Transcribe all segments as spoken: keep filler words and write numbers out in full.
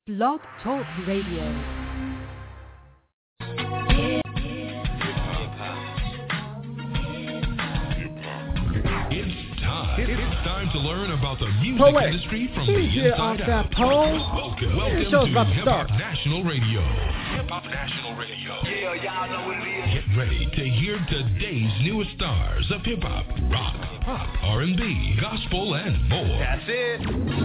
Blog Talk Radio. It's time to learn about the music Poet. industry from He's the here inside off out. that pole. Welcome, welcome The show's to about to Hip Hop start. National Radio. Hip Hop National Radio. Yeah, y'all know what it is. Get ready to hear today's newest stars of hip hop, rock, pop, R and B, gospel, and more. That's it.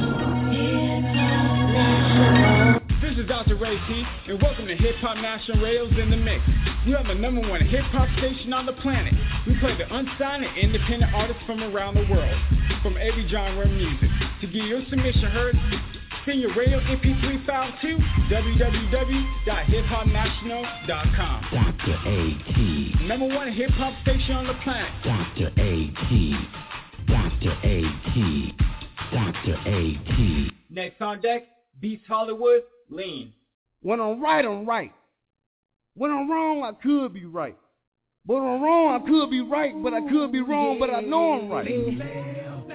This is Doctor Ray T, and welcome to Hip Hop National Radio's in the Mix. You have the number one hip hop station on the planet. We play the unsigned and independent artists from around the world, from every genre of music. To get your submission heard, send your radio M P three file to w w w dot hip hop national dot com. Doctor A T. Number one hip hop station on the planet. Doctor A T. Doctor A T. Doctor A T. Next on deck, Beats Hollywood, Lean. When I'm right, I'm right. When I'm wrong, I could be right. But when I'm wrong, I could be right, but I could be wrong, but I know I'm right.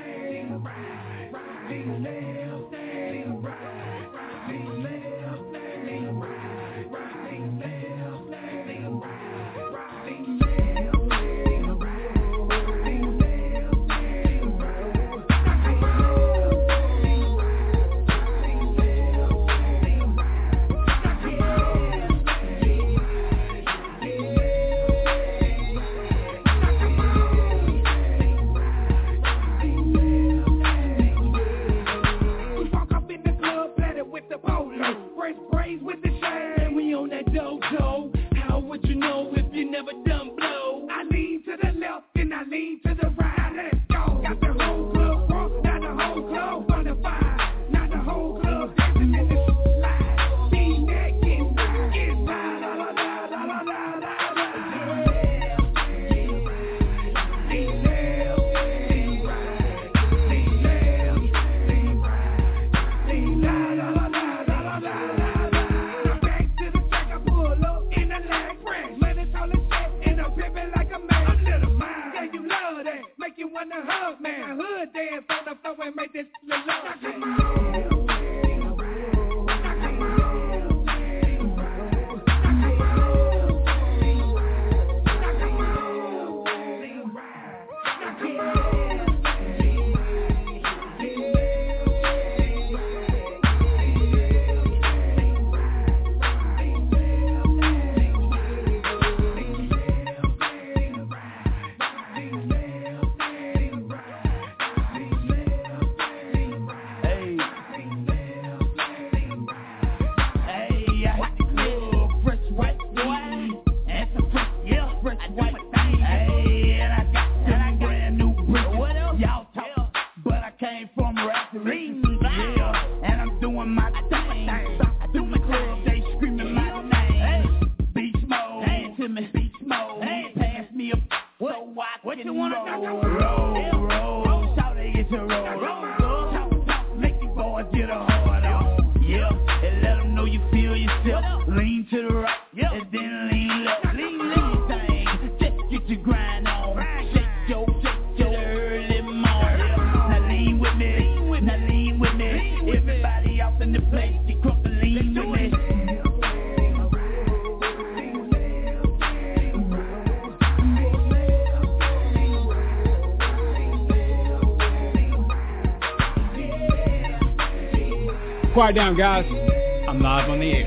Quiet down, guys. I'm live on the air.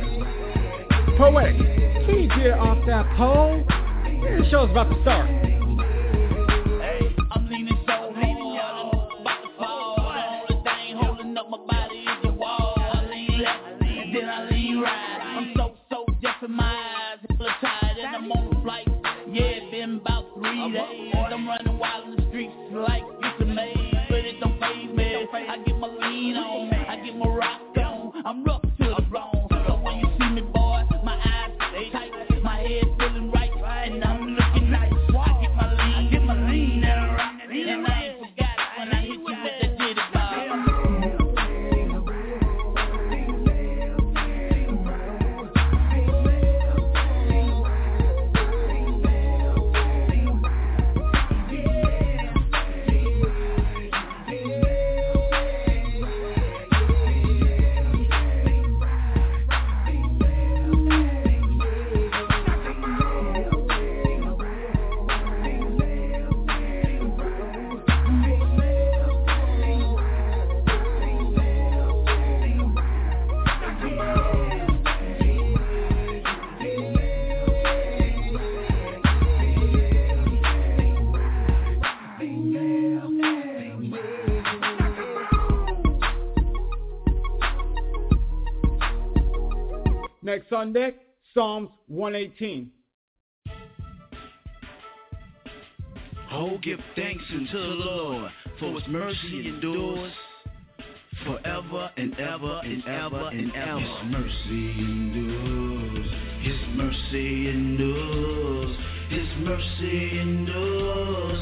Poetic. He's here off that pole. Yeah, the show's about to start. Hey, I'm leaning so hard, I'm about to fall. The only thing holding up my body is the wall. I lean left, and then I lean right. I'm so, so deaf in my eyes, hella tired, and I'm on the flight. Yeah, it's been about three days. I'm running wild in the streets like it's a maze, but it don't faze me. I get my lean on, I get my rock on. I'm rough to the bone, so when you see me, boy, my eyes they tight, my head feeling right, and I'm looking nice. I get my lean, get my lean, and I rock, and I ain't forgot when I hit you with that ditty Next on deck, Psalms one eighteen. Oh, give thanks unto the Lord, for his mercy endures forever and ever and ever and ever. His mercy endures, his mercy endures, his mercy endures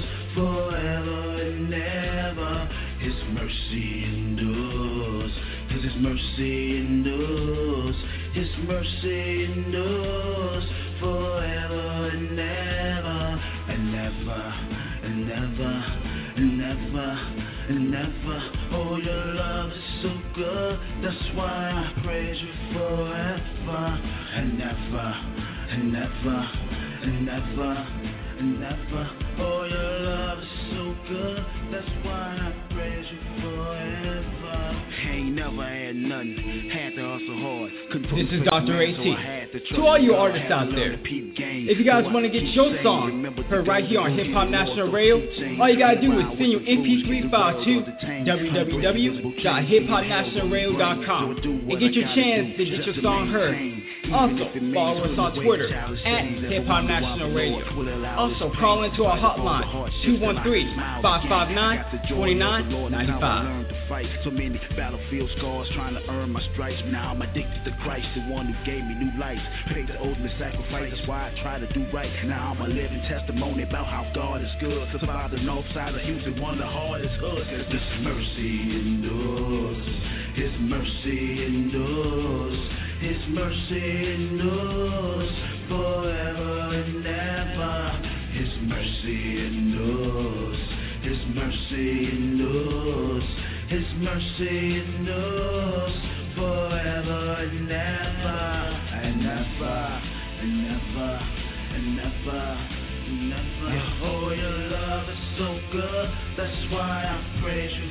forever and ever. His mercy endures, 'cause his mercy endures, his mercy endures forever and ever and ever and ever and ever and ever. Oh, your love is so good, that's why I praise you forever and ever and ever and ever and ever. Oh, your love is so good, that's why I praise you forever. Ain't never had nothing, had to hustle hard. This is Doctor A T. To all you artists out there, if you guys want to get your song heard right here on Hip Hop National Radio, all you gotta do is send your M P three file to w w w dot hip hop national radio dot com and get your chance to get your song heard. Also, follow us on Twitter at Hip Hop National Radio. Also, call into our hotline, two one three, five five nine, two nine nine five. So many battlefield scars trying to earn my stripes. Now I'm addicted to Christ, the one who gave me new life. Paid the ultimate sacrifice, that's why I try to do right. Now I'm a living testimony about how God is good. Survive the north side of Houston, one of the hardest hoods. Cause His mercy endures, His mercy endures, His mercy endures forever and ever. His mercy endures, His mercy endures, His mercy endures forever and ever and ever and ever and ever and ever. Oh, your love is so good, that's why I praise you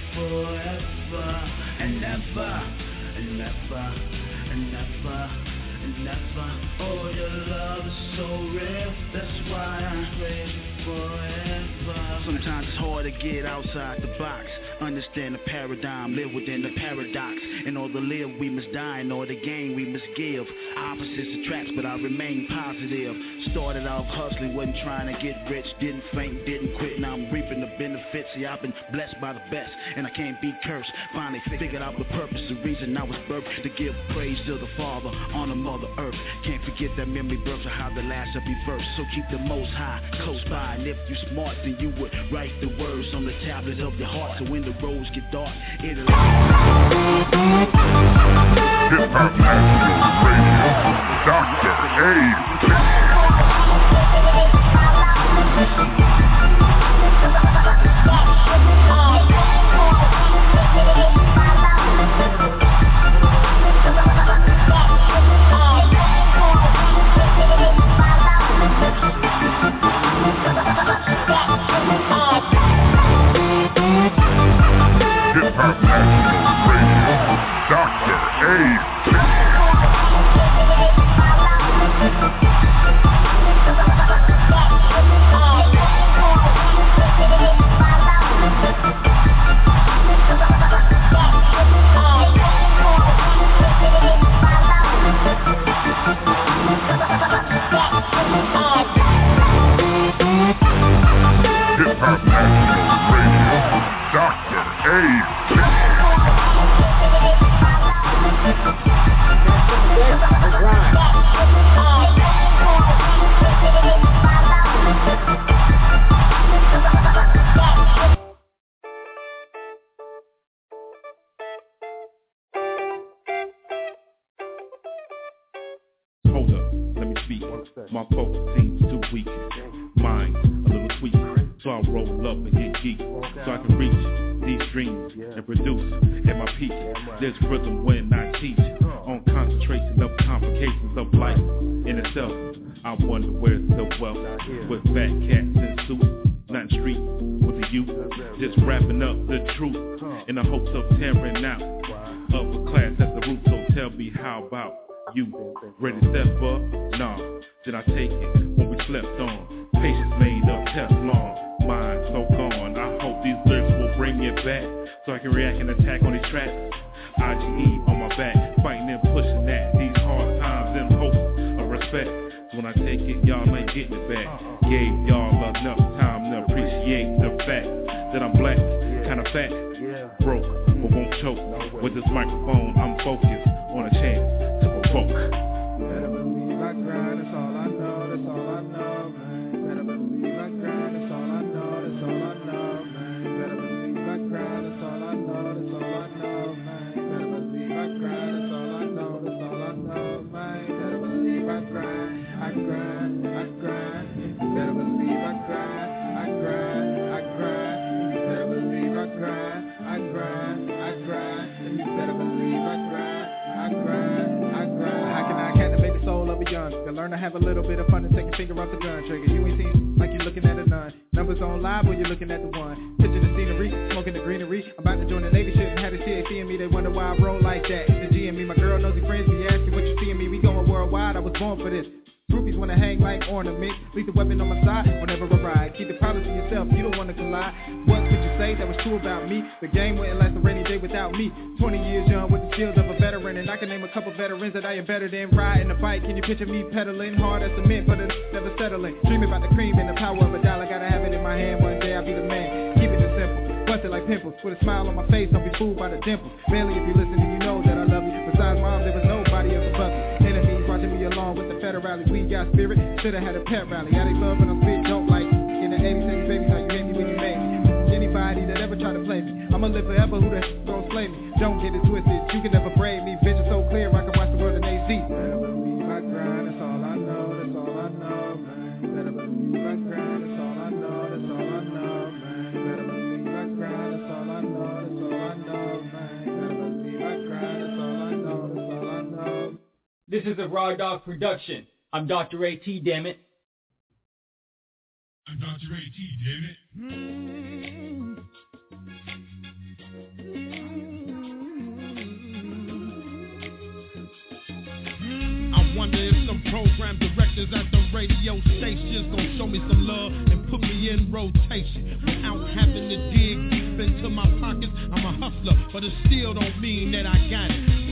forever and ever and ever and ever and ever. Oh, your love is so real, that's why I praise you forever. Sometimes it's hard to get outside the box, understand the paradigm, live within the paradox. In order to live, we must die. In order to gain, we must give. Opposites attract, but I remain positive. Started off hustling, wasn't trying to get rich. Didn't faint, didn't quit. Now I'm reaping the benefits. See, I've been blessed by the best, and I can't be cursed. Finally figured out the purpose, the reason I was birthed, to give praise to the Father on the Mother Earth. Can't forget that memory birth of how the last shall be first. So keep the Most High close by, and if you smart, then you would write the words on the tablet of your heart. So when the roads get dark, it'll Hip Hop National Radio, Doctor A. Hip Hop National Radio, Doctor A. Hip Hop National Radio, Doctor A. Hold up, let me speak. My focus seems too weak. Mine a little tweak. So I roll up and get geek, so I can reach these dreams and produce at my peak. There's rhythm when I teach on concentration of complications of life in itself. I wonder where's the wealth with fat cats in suits, not street with the youth, just wrapping up the truth in the hopes of tearing out upper class at the root. So tell me, how about you? Ready to step up? Nah, did I take it when we slept on? Patience made up Teflon. Mind so gone, I hope these lyrics will bring it back, so I can react and attack on these tracks. I G E on my back, fighting and pushing at these hard times in getting it back. Gave y'all enough time to appreciate the fact that I'm black, kinda fat, broke, but won't choke. With this microphone, I'm focused on a chance to provoke. Better believe I grind, that's all I know, that's all I know, man. Better believe I grind, that's all I know, that's all I know, man. Better believe I grind, that's all I know, that's all I know, man. Better believe I grind, that's all I know, that's all I know, man. Better believe I grind, I grind, I grind. Better believe I grind, I grind, I grind. Better believe I grind, I grind, I grind. You better believe I grind, I grind, I grind. How can I captivate the soul of a young? To learn to have a little bit of fun and take a finger off the gun trigger. You ain't seen like you're looking at a nun. Numbers on live or you're looking at the one. Picture the scenery, smoking the greenery. I'm about to join the Navy, shouldn't have the C A C in me. They wonder why I roll like that. The G in me, my girl nosy friends be asking what you see in me. We going worldwide, I was born for this. Groupies wanna hang like ornaments. Leave the weapon on my side whenever I ride. Keep the problems to yourself, you don't wanna collide. What could you say that was true about me? The game wouldn't last a rainy day without me. Twenty years young with the skills of a veteran. And I can name a couple veterans that I am better than. Riding a bike, can you picture me pedaling? Hard as cement, but it's never settling. Dreaming about the cream and the power of a dollar. Gotta have it in my hand, one day I'll be the man. Keep it simple, busted like pimples. With a smile on my face, don't be fooled by the dimples. Barely if you listen, you know that I love you. Besides mom, there was nobody else above me. Enemies watching me along with the federale. We got spirit, should've had a pet rally. I they love when I'm spit, don't like in the eighties, eighties, babies, how you hate me when you made me. Anybody that ever try to play me, I'ma live forever, who that gon' slay me? Don't get it twisted, you can never braid me. Vision so clear, I can watch the world in A Z. Better believe I grind, that's all I know, that's all I know, man. Better believe I grind, that's all I know, that's all I know, man. Better believe I grind, that's all I know, that's all I know, man. Better believe I grind, that's all I know, that's all I know. This is a Raw Dog production. I'm Doctor A T, damn it. I'm Doctor A T, damn it. I wonder if some program directors at the radio stations gon' show me some love and put me in rotation without having to dig deep into my pockets. I'm a hustler, but it still don't mean that I got it.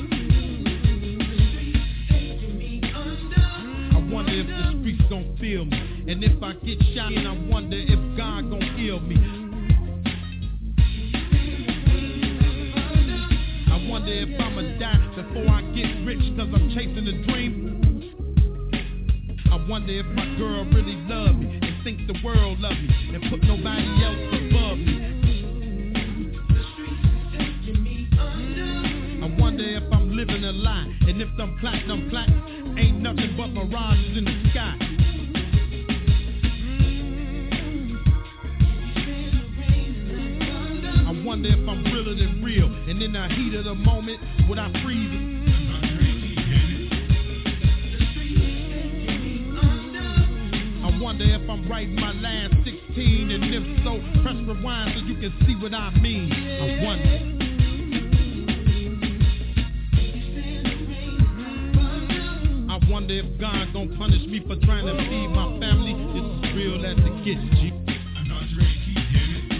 I wonder if the streets gon' feel me, and if I get shot, and I wonder if God gon' heal me. I wonder if I'ma die before I get rich, cause I'm chasing a dream. I wonder if my girl really love me and think the world love me and put nobody else above me. I wonder if I'm living a lie, and if them platinum plaques ain't nothing but mirages in the sky. I wonder if I'm realer than real, and in the heat of the moment, would I freeze? I wonder if I'm writing my last sixteen, and if so, press rewind so you can see what I mean. I wonder. I wonder if God gon' punish me for trying to feed my family. This is real as it gets, G. I'm Doctor A T, damn it.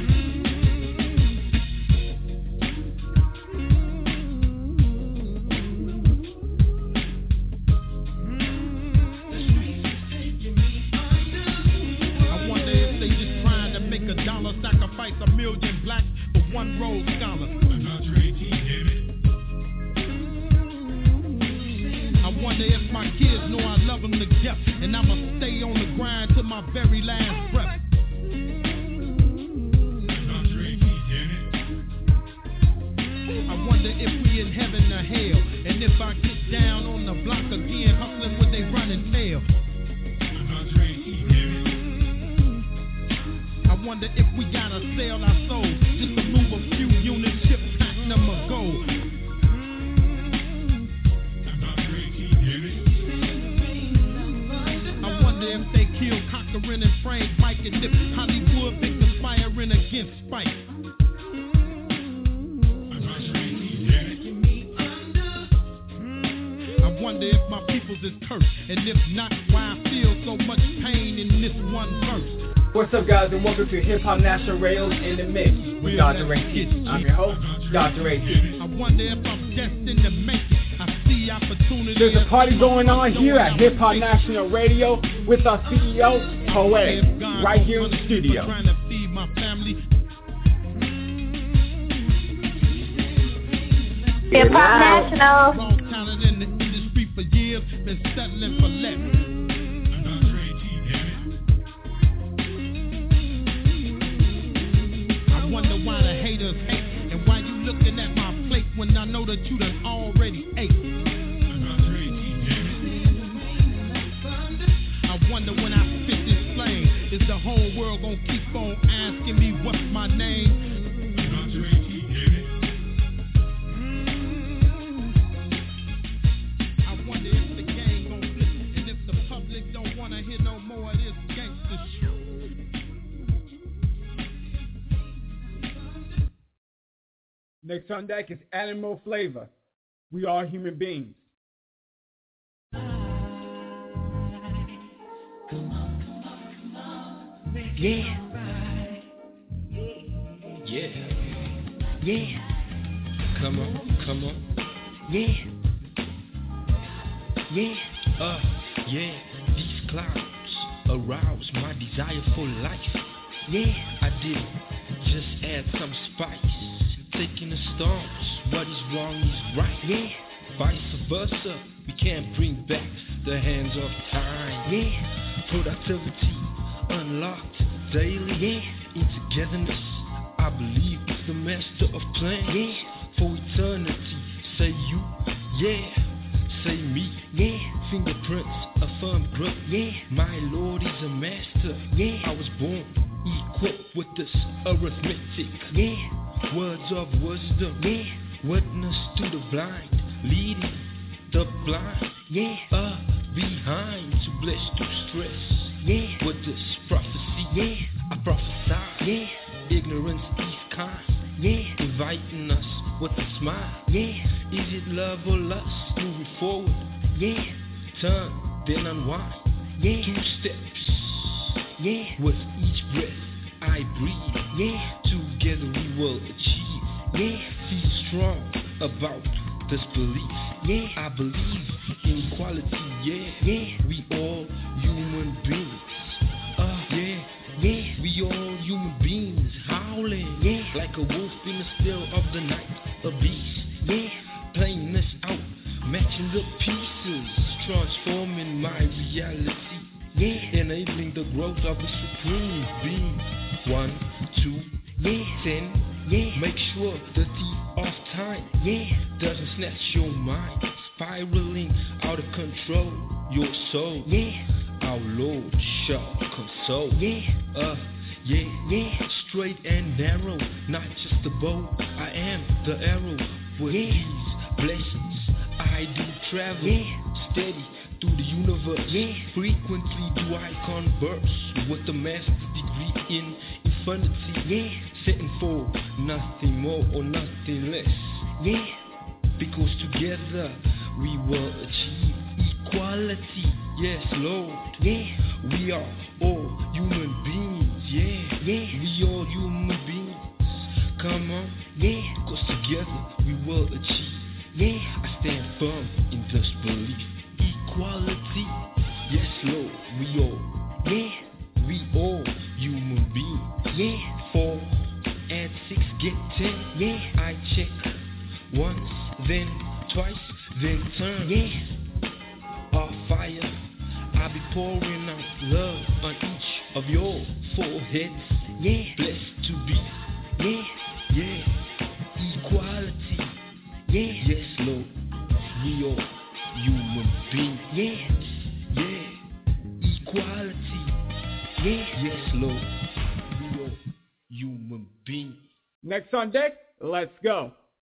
I wonder if they just trying to make a dollar, sacrifice a million blacks for one Rhodes Scholar. I'm Doctor A T, damn it. I wonder if my kids know I love them to death, and I'ma stay on the grind till my very last breath. I'm Doctor A T, damn it. I wonder if we in heaven or hell, and if I get down on the block again, hustling with they running tail. I'm Doctor A T, damn it. I wonder if we gotta sell our souls just to move a few units, ship platinum or gold. If they kill Cochran and Frank Mike, and if Hollywood been conspiring against Spike. I wonder if my peoples is cursed, and if not, why I feel so much pain in this one verse. What's up, guys, and welcome to Hip Hop National Radio's In the Mix with Doctor A T. I'm your host, Doctor A T. I wonder if I'm destined to make it. I see opportunity. There's a party going on here at Hip Hop National Radio with our C E O, Poetic, right here in the studio. Trying to feed my family. Hip Hop National. Long talent in the industry for years, been settling for less. I wonder why the haters hate, and why you looking at my plate when I know that you done already ate. I wonder when I spit this flame, is the whole world gonna keep on asking me what's my name? Next on deck is Animal Flavor. We are human beings. Yeah. Yeah. Yeah. Come on, come on. Yeah. Yeah. Uh, yeah. These clouds arouse my desire for life. Yeah. I did just add some spice. Taking the storms, what is wrong is right. Yeah. Vice versa, we can't bring back the hands of time. Yeah. Productivity unlocked daily. Yeah. In togetherness, I believe it's the master of plans. Yeah. For eternity, say you, yeah. Say me, yeah. Fingerprints, a firm grip. Yeah. My Lord is a master. Yeah. I was born equipped with this arithmetic. Yeah. Words of wisdom, yeah. Witness to the blind, leading the blind, yeah. Uh, behind to bless to stress, yeah. With this prophecy, yeah. I prophesy, yeah. Ignorance is kind, yeah. Inviting us with a smile, yeah. Is it love or lust? Moving forward, yeah. Turn, then unwind, yeah. Two steps, yeah. With each breath I breathe, yeah. Together we will achieve, yeah. Feel strong about this belief, yeah. I believe in equality, yeah. Yeah. We all human beings, uh, yeah. Yeah. We all human beings, howling, yeah. Like a wolf in the still of the night, a beast, yeah. Playing this out, matching the pieces, transforming my reality, yeah. Enabling the growth of the supreme being. One, two, yeah. Ten, yeah. Make sure the thief of time, yeah. Doesn't snatch your mind, spiraling out of control, your soul, yeah. Our Lord shall console, yeah. Uh, yeah, yeah. Straight and narrow, not just the bow, I am the arrow. With yeah. these blessings, I do travel, yeah. Steady through the universe, yeah. Frequently do I converse with the master's degree in infinity, yeah. Setting for nothing more or nothing less, yeah. Because together we will achieve equality, yes Lord, yeah. We are all human beings, yeah. Yeah. We all human beings, come on, yeah. Cause together we will achieve, yeah. I stand firm in this belief. Equality, yes Lord, we all, yeah. We all human beings, yeah. Four and six get ten, yeah. I check once, then twice, then turn, yeah. Our fire, I'll be pouring out love on each of your foreheads, yeah. Blessed to be, yeah. Yeah. Equality, yeah. Yes Lord, we all human beings, yeah. Yeah. Equality, yeah. Yes Lord, we all human beings. Next on deck, let's go.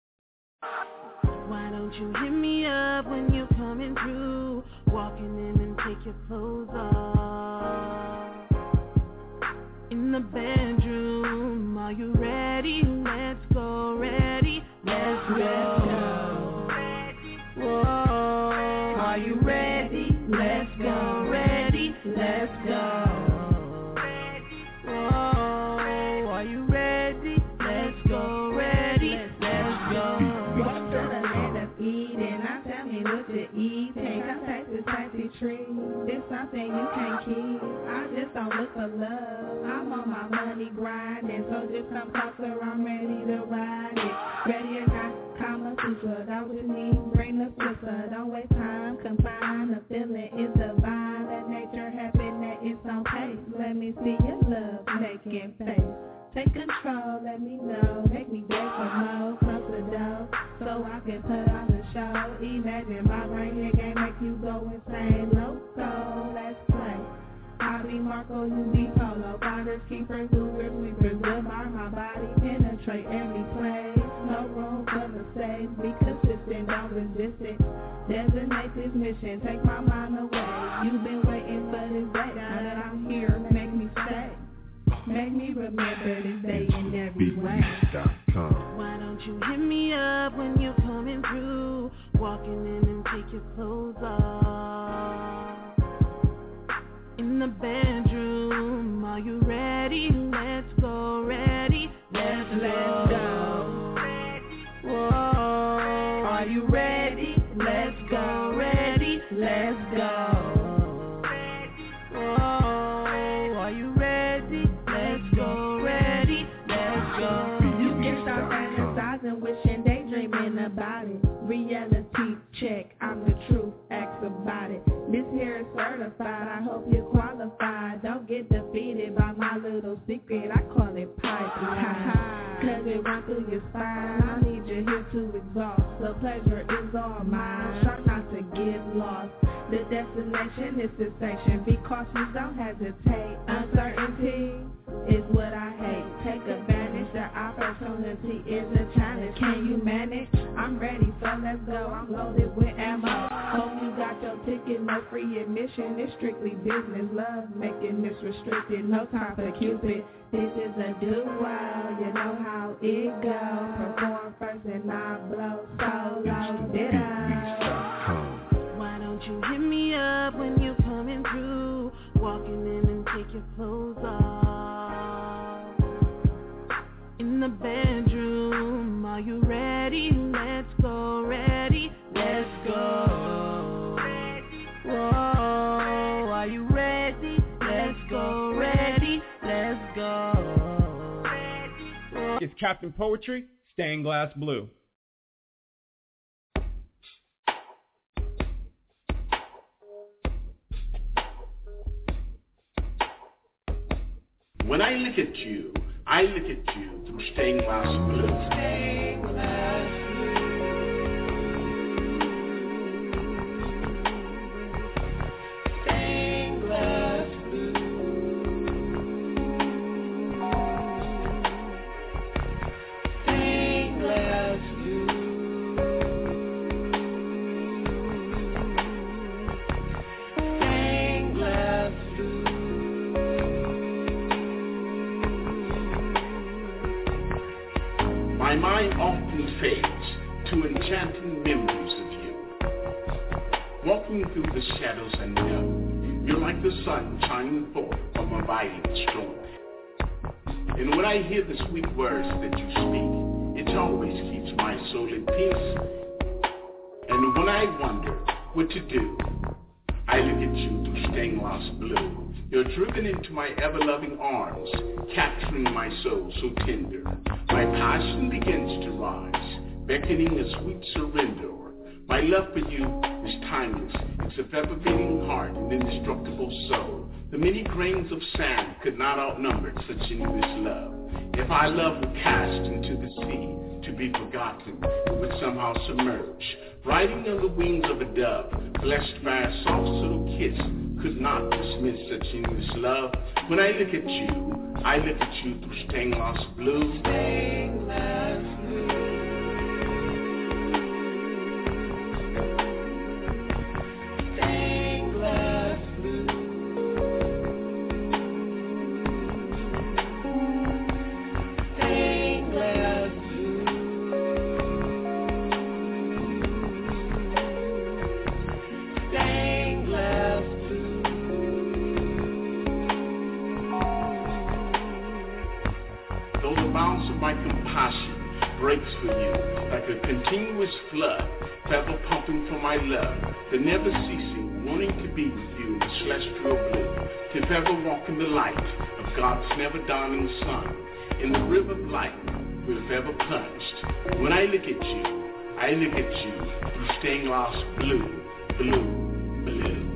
Why don't you hit me up when you're coming through? Walking in and take your clothes off. In the bedroom, are you ready? Let's go, ready? Let's go. Whoa, are you ready? Let's go, ready? Let's go. Whoa, are you ready? Let's go, ready? Let's go. Let's eat and I tell me need. Take a taste this fancy tree. It's something you can't keep. I just don't look for love. I'm on my money grinding, so just come closer. I'm ready to ride it. Ready or not, Kama Sutra. That was me. Bring the sister. Don't waste time. Confine the feeling is divine. Let nature happen at its own pace. Let me see your love making face. Take control, let me know. Make me beg for more. Close the door so I can put on the show. Imagine my brain here game make you go insane. Loco, let's play. I be Marco, you be Polo. Finders, keepers, movers, sweepers. Good bar, my body penetrate every place. No room for mistakes. Be consistent, don't resist it. Designate this mission, take my mind away. You've been waiting for this day. Now that I'm here, make me stay. Make me remember this day in every way. Why don't you hit me up when you're coming through? Walking in and take your clothes off. In the bedroom, are you ready? Let's go, ready? Let's, let's go. Whoa, are you ready? Let's go, ready? Let's go. Whoa, are you ready? Let's go, ready? Let's go. You can start fantasizing, wishing, daydreaming about it. Reality check, I'm the truth, ask about it. This here is certified, I hope you're qualified. Don't get defeated by my little secret, I call it pipeline. Cause it runs through your spine, I need you here to exhaust. The pleasure is all mine, try not to get lost. The destination is cessation, be cautious, don't hesitate. Uncertainty is what I hate. Take advantage, the opportunity is a challenge. Can you manage? I'm ready, so let's go. I'm loaded with ammo. Hope you got your ticket, no free admission. It's strictly business, love making this restricted. No time for Cupid. This is a duo, you know how it goes. Perform first and I blow solo. Ditto. Why don't you hit me up when you're coming through? Walking in and take your clothes off. In the bedroom, are you ready? Let's go, ready? Let's go. Whoa, are you ready? Let's go, ready? Let's go. It's Captain Poetry, Stained Glass Blue. When I look at you, I look at you through stained glass blue. Stained glass blue. Stained glass blue. Stained glass blue. Stained glass blue. My mind often fades to enchanting memories of you. Walking through the shadows I know, you're like the sun shining forth from a violent storm. And when I hear the sweet words that you speak, it always keeps my soul in peace. And when I wonder what to do, I look at you through stained glass blue. You're driven into my ever-loving arms, capturing my soul so tender. My passion begins to rise, beckoning a sweet surrender. My love for you is timeless. It's a ever-beating heart and indestructible soul. The many grains of sand could not outnumber such endless love. If our love were cast into the sea, to be forgotten, it would somehow submerge. Riding on the wings of a dove, blessed by a soft little kiss, could not dismiss such endless love. When I look at you, I look at you through stained glass blue. Stained glass blue. Stained glass blue. Stained glass blue. Stained glass blue. Though the bounce of my compassion breaks for you like a continuous flood, feather pumping for my love, the never ceasing, wanting to be with you in the celestial blue, to ever walk in the light of God's never dawning sun, in the river of light we've ever plunged. When I look at you, I look at you through stained glass blue, blue, blue.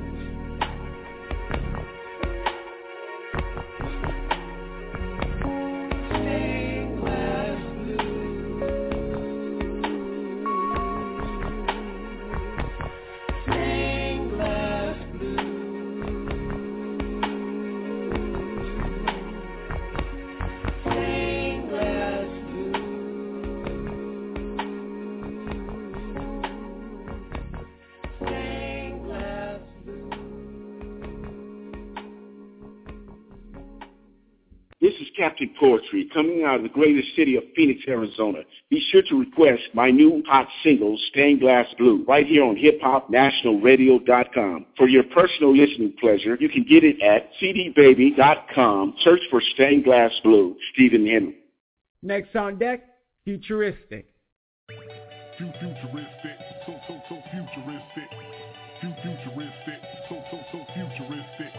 Captain Poetry, coming out of the greatest city of Phoenix, Arizona. Be sure to request my new hot single, Stained Glass Blue, right here on hip hop national radio dot com. For your personal listening pleasure, you can get it at c d baby dot com. Search for Stained Glass Blue, Stephen Henry. Next on deck, Futuristic. Futuristic, so, so, so futuristic. Futuristic, so, so, so futuristic.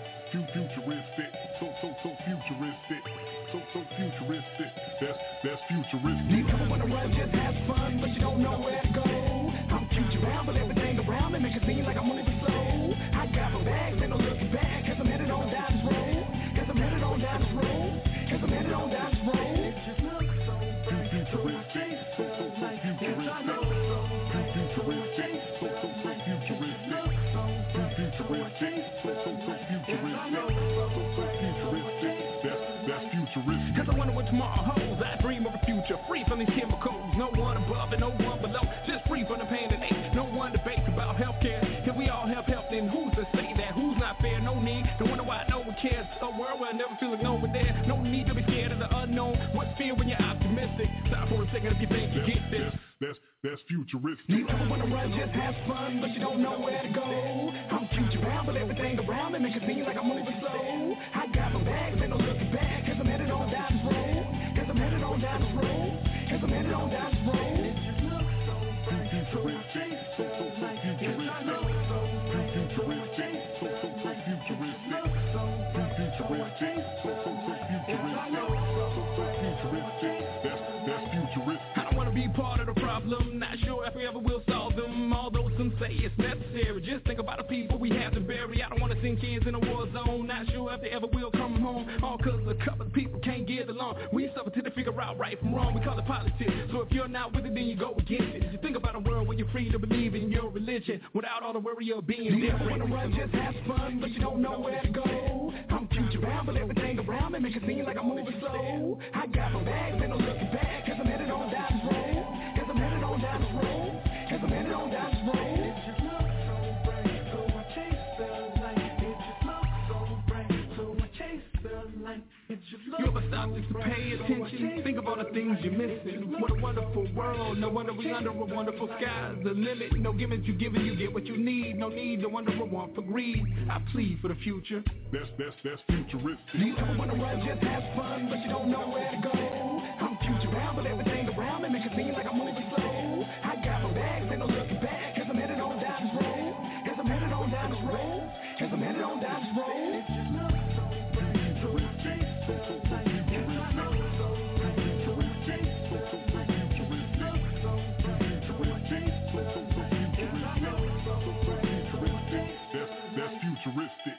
Futuristic, so, so, so futuristic. So, so futuristic, that's, that's futuristic. You never wanna run, just have fun, but you don't know where to go. I'm future bound, but everything around me make it seem like I'm moving slow. I got my bags, ain't no looking back, cause I'm headed on down this road. Cause I'm headed on down this road. Cause I'm headed on down this road. It just looks so bright, futuristic, so, so, so futuristic. Futuristic, so, so, so futuristic. Futuristic, so, so, so futuristic. So, so futuristic, that's, that's futuristic. Cause I wonder what tomorrow holds. I dream of a future free from these chemicals. No one above and no one below. Just free from the pain and ache. No one debates about healthcare. Can we all have health? Then who's to say that? Who's not fair? No need. No wonder why no one cares. A world where I never feel like no one there. No need to be scared of the unknown. What's fear when you're optimistic? Stop for a second if you think you get this. That's, that's futuristic. You never wanna run, just have fun, but you don't know where to go. I'm future bound, but everything around me make it seem like I'm moving slow. I got my bags, ain't no looking back, cause I'm headed on down this road. Cause I'm headed on down this road. Cause I'm headed on down this road. It just looks so bright, futuristic, so, so, so futuristic. Futuristic, so, so, so futuristic. Futuristic, so, so, so futuristic. So, so futuristic, that's, that's futuristic. I don't wanna be part of the problem, not sure if we ever will solve them. Although some say it's necessary, just think about the people we have to bury. I don't wanna send kids in a war zone, not sure if they ever will come home. All cause a couple of people can't get along. We suffer till they figure out right from wrong, we call it politics. So if you're not with it, then you go against it. You think about a world where you're free to believe in your religion without all the worry of being you different. You never wanna run, just have fun, but you don't know where to go. I'm future bound, but everything around me make it seem like I'm moving slow. I got my bags, ain't no looking back, cause I'm headed on down this road. Cause I'm headed on down this road. Cause I'm headed on down this road. It just looks so bright, so I chase the light. It just looks so bright, so I chase the light. It just looks you ever stop just to pay attention? Think of all the things you're missing. What a wonderful world. No wonder we under a wonderful sky. The limit, no gimmicks you giving, you get what you need. No need to wonder or want for greed. I plead for the future. That's, that's, that's futuristic. You never wanna run, just have fun, but you don't know where to go. I'm future bound, but everything around me make it seem like I'm moving slow. I got my bags, ain't no looking back, cause I'm headed on down this road. Cause I'm headed on down this road. Cause I'm headed on down this road. It just looks so bright, futuristic, so, so, so futuristic. Futuristic, so, so, so futuristic. Futuristic, so, so, so futuristic. So, so futuristic, that's, that's futuristic.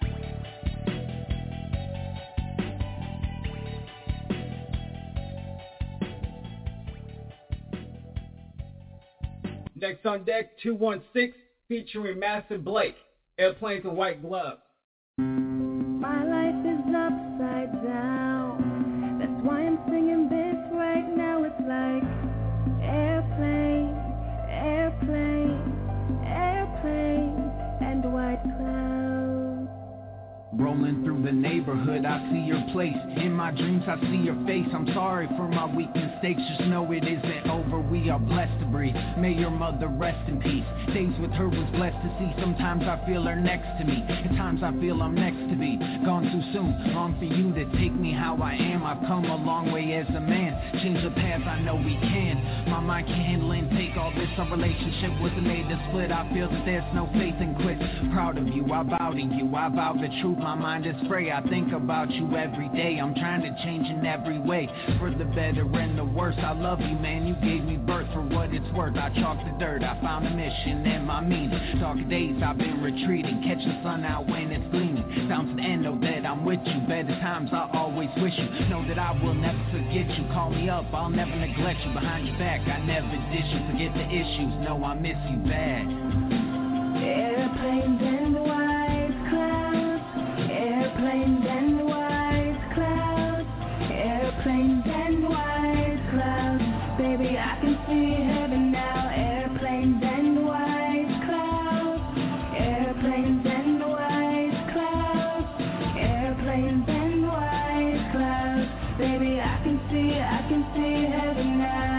Next on deck, two one six, featuring Master Blake, Airplanes and White Gloves. My life is upside down. That's why I'm singing this right now. It's like airplane, airplane, airplane, and white clouds. Rolling through the neighborhood, I see your place. In my dreams, I see your face. I'm sorry for my weak mistakes. Just know it isn't over. We are blessed to breathe. May your mother rest in peace. Days with her was blessed to see. Sometimes times I feel are next to me. At times I feel I'm next to be gone too soon. Long for you to take me how I am. I've come a long way as a man. Change the path, I know we can. My mind can handle and take all this. Our relationship wasn't made to split. I feel that there's no faith in quit. Proud of you, I bow to you. I vow the truth, my mind is free. I think about you every day. I'm trying to change in every way, for the better and the worse. I love you, man, you gave me birth. For what it's worth, I chalked the dirt. I found a mission and my meaning. Dark days I've been retreating, catch the sun out when it's gleaming. Down to the end, know that I'm with you. Better times I always wish you. Know that I will never forget you. Call me up, I'll never neglect you. Behind your back, I never dish you. Forget the issues, know I miss you bad. Airplanes and white clouds, airplanes and white clouds, airplanes and white clouds. Baby, I can see heaven now. Airplanes and white clouds, airplanes and white clouds, airplanes and white clouds. Baby, I can see, I can see heaven now.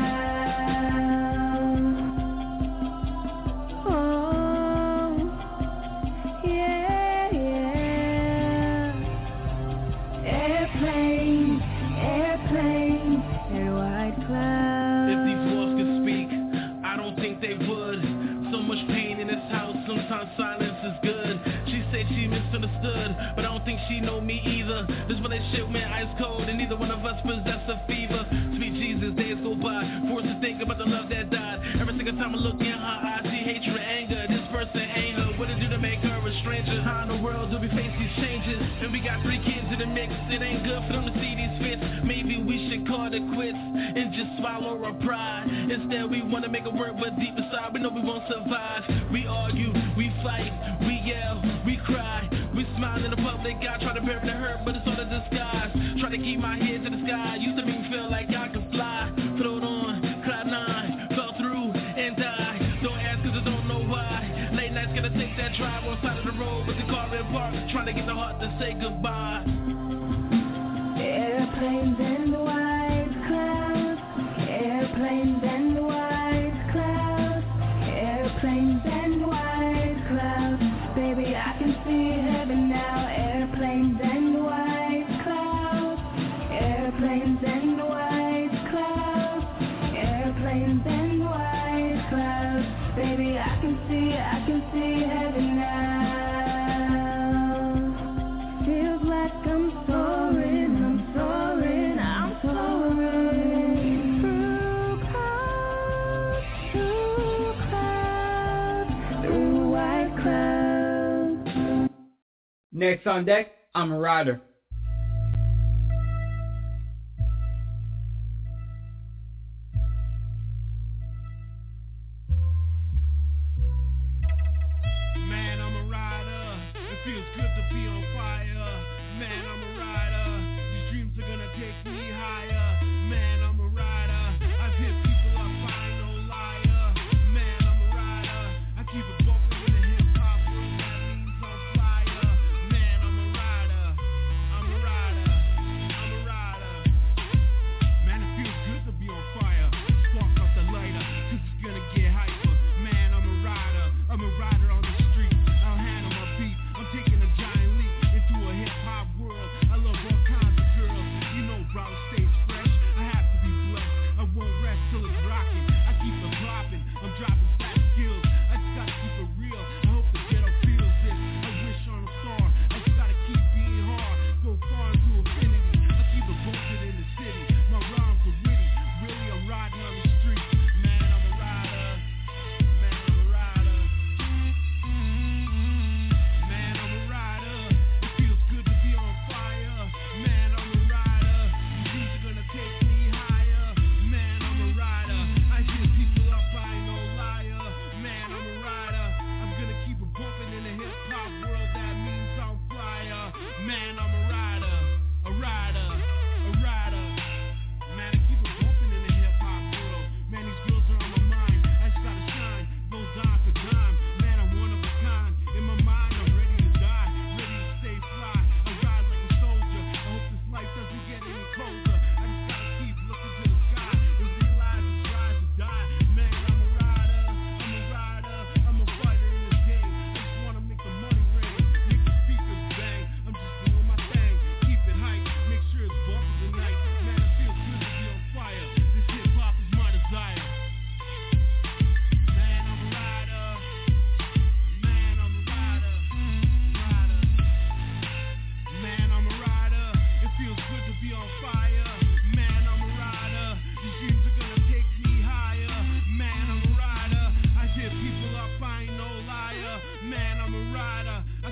Oh, yeah, yeah. Airplanes, airplanes and white clouds. If these walls could speak, I don't think they would. So much pain in this house, sometimes silence is good. She said she misunderstood, but I don't think she know me either. This relationship went ice cold, and neither one of us possess a fever. Sweet Jesus, days go by, forced to think about the love that died. Every single time I look in her eyes, see hatred and anger. This person ain't her, what to do to make her a stranger? How in the world do we face these changes? And we got three kids in the mix, it ain't good for them to see these fits. Maybe we should call it quits and just swallow our pride. Instead we wanna make it work, but deep inside we know we won't survive. We argue, we fight, we yell, we cry, we smile in the public. I try to bury the hurt, but it's all a disguise. Try to keep my head to the sky, used to make me feel like I could fly. Float on, cloud nine, fell through and died. Don't ask cause I don't know why. Late nights gotta take that drive on side of the road with the car in park, trying to get the heart to say goodbye. Airplanes and white clouds, airplanes and white clouds, airplanes and white clouds. Baby, I can see heaven now. Airplanes and white clouds, airplanes and white clouds, airplanes and white clouds. Baby, I can see, I can see heaven now. Feels like I'm soaring, I'm soaring, I'm soaring through clouds, through clouds, through white clouds. Next on deck, I'm a rider. Man, I'm a rider. It feels good to be on fire. Man, I'm a rider. These dreams are gonna take me higher. Man, I'm a rider. I've hit people I find no liar. Man, I'm a rider. I keep it bumping in the hip hop world. That means on fire. Man, I'm a rider. I'm a rider. I'm a rider. Man, it feels good to be on fire. Spark up the lighter, cause it's gonna get hyper. Man, I'm a rider. I'm a rider on the street. I'll handle my beat. I'm taking a giant leap into a hip hop world.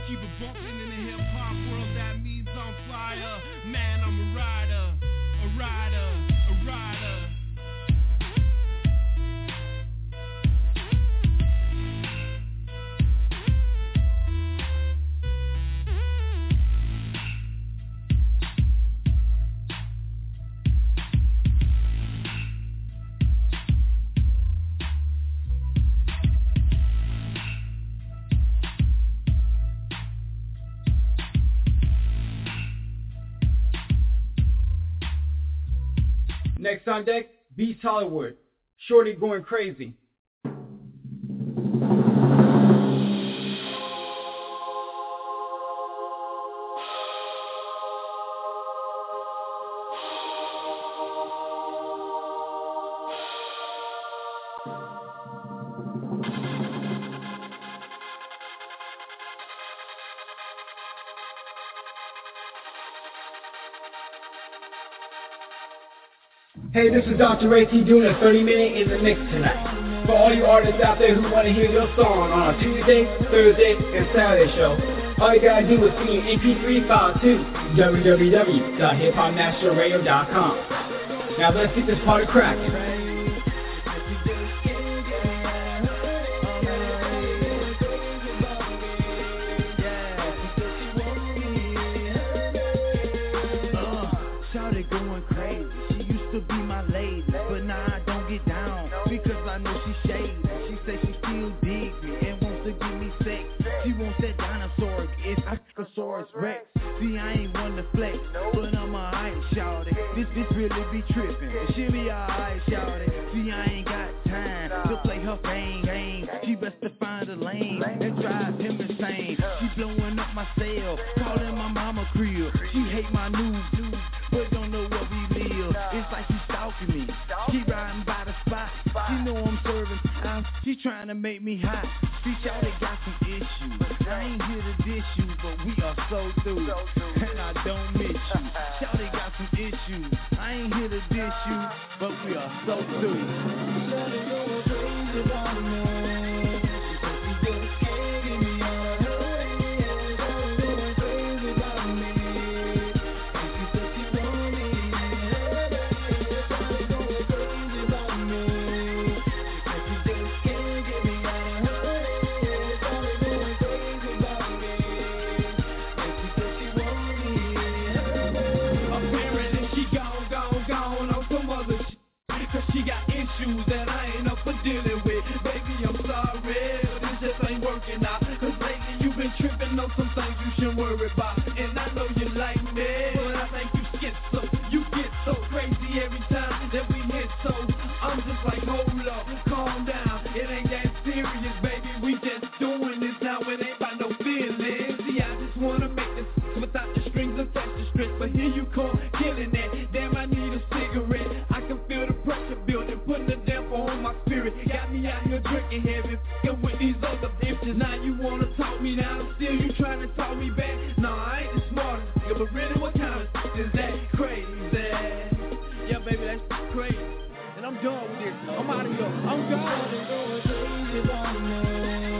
keep it bumping in the hip hop world, that means I'm flyer. Man, I'm a rider, a rider, a rider. Next on deck, Beats Hollywood. Shorty going crazy. Hey, this is Doctor Ray T doing a thirty minute in the mix tonight. For all you artists out there who want to hear your song on a Tuesday, Thursday, and Saturday show, all you gotta do is send your M P three file to w w w dot hip hop national radio dot com. Now let's get this party cracking. Rex. See, I ain't one to flex, but I'm a ice shawty. This this really be trippin'. She be alright shawty. See, I ain't got time to play her game game. She best to find a lane and drive him insane. She blowing up my cell, calling my mama crib. She hate my new dude, but don't know where we live. It's like she stalking me. She riding by the spot. She know I'm serving time. She trying to make me hot. See, shawty got some issues. I ain't here to dish you, but we are so through, and I don't miss you. Shawty got some issues. I ain't here to dish you, but we are so through. Shawty going crazy about me. She got issues that I ain't up for dealing with. Baby, I'm sorry, but this just ain't working out. Cause lately you've been tripping on some things you shouldn't worry about. And I know you like me, but I think you schizo. You get so crazy every time that we hit, so I'm just like, hold up, calm down. It ain't that serious, baby, we just doing this now. It ain't by no feelings. See, I just wanna make this without the strings attached to strips. But here you come, killing it. Damn, I need a cigarette. I can feel the pressure building, putting a damper on my spirit. Got me out here drinking heavy, f***ing with these other bitches. Now you wanna talk me down, still you trying to talk me back. Nah, I ain't the smartest, but really what kind of is that crazy? Yeah, baby, that's crazy. And I'm done with this. I'm out of here. I'm gone.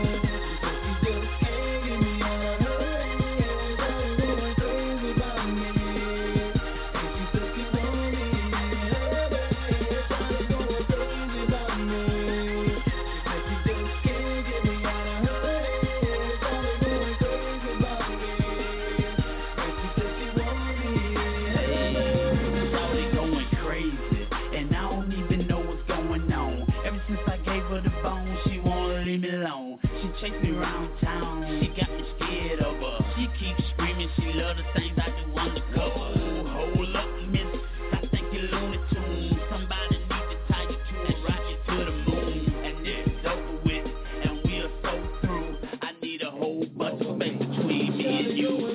Me alone. She chased me around town. She got me scared of her. She keeps screaming. She love the things I do undercover. Hold up, miss. I think you're Looney Tunes. Somebody need to tie you to a rocket to the moon. And it's over with, and we are so through. I need a whole bunch of space between me and you.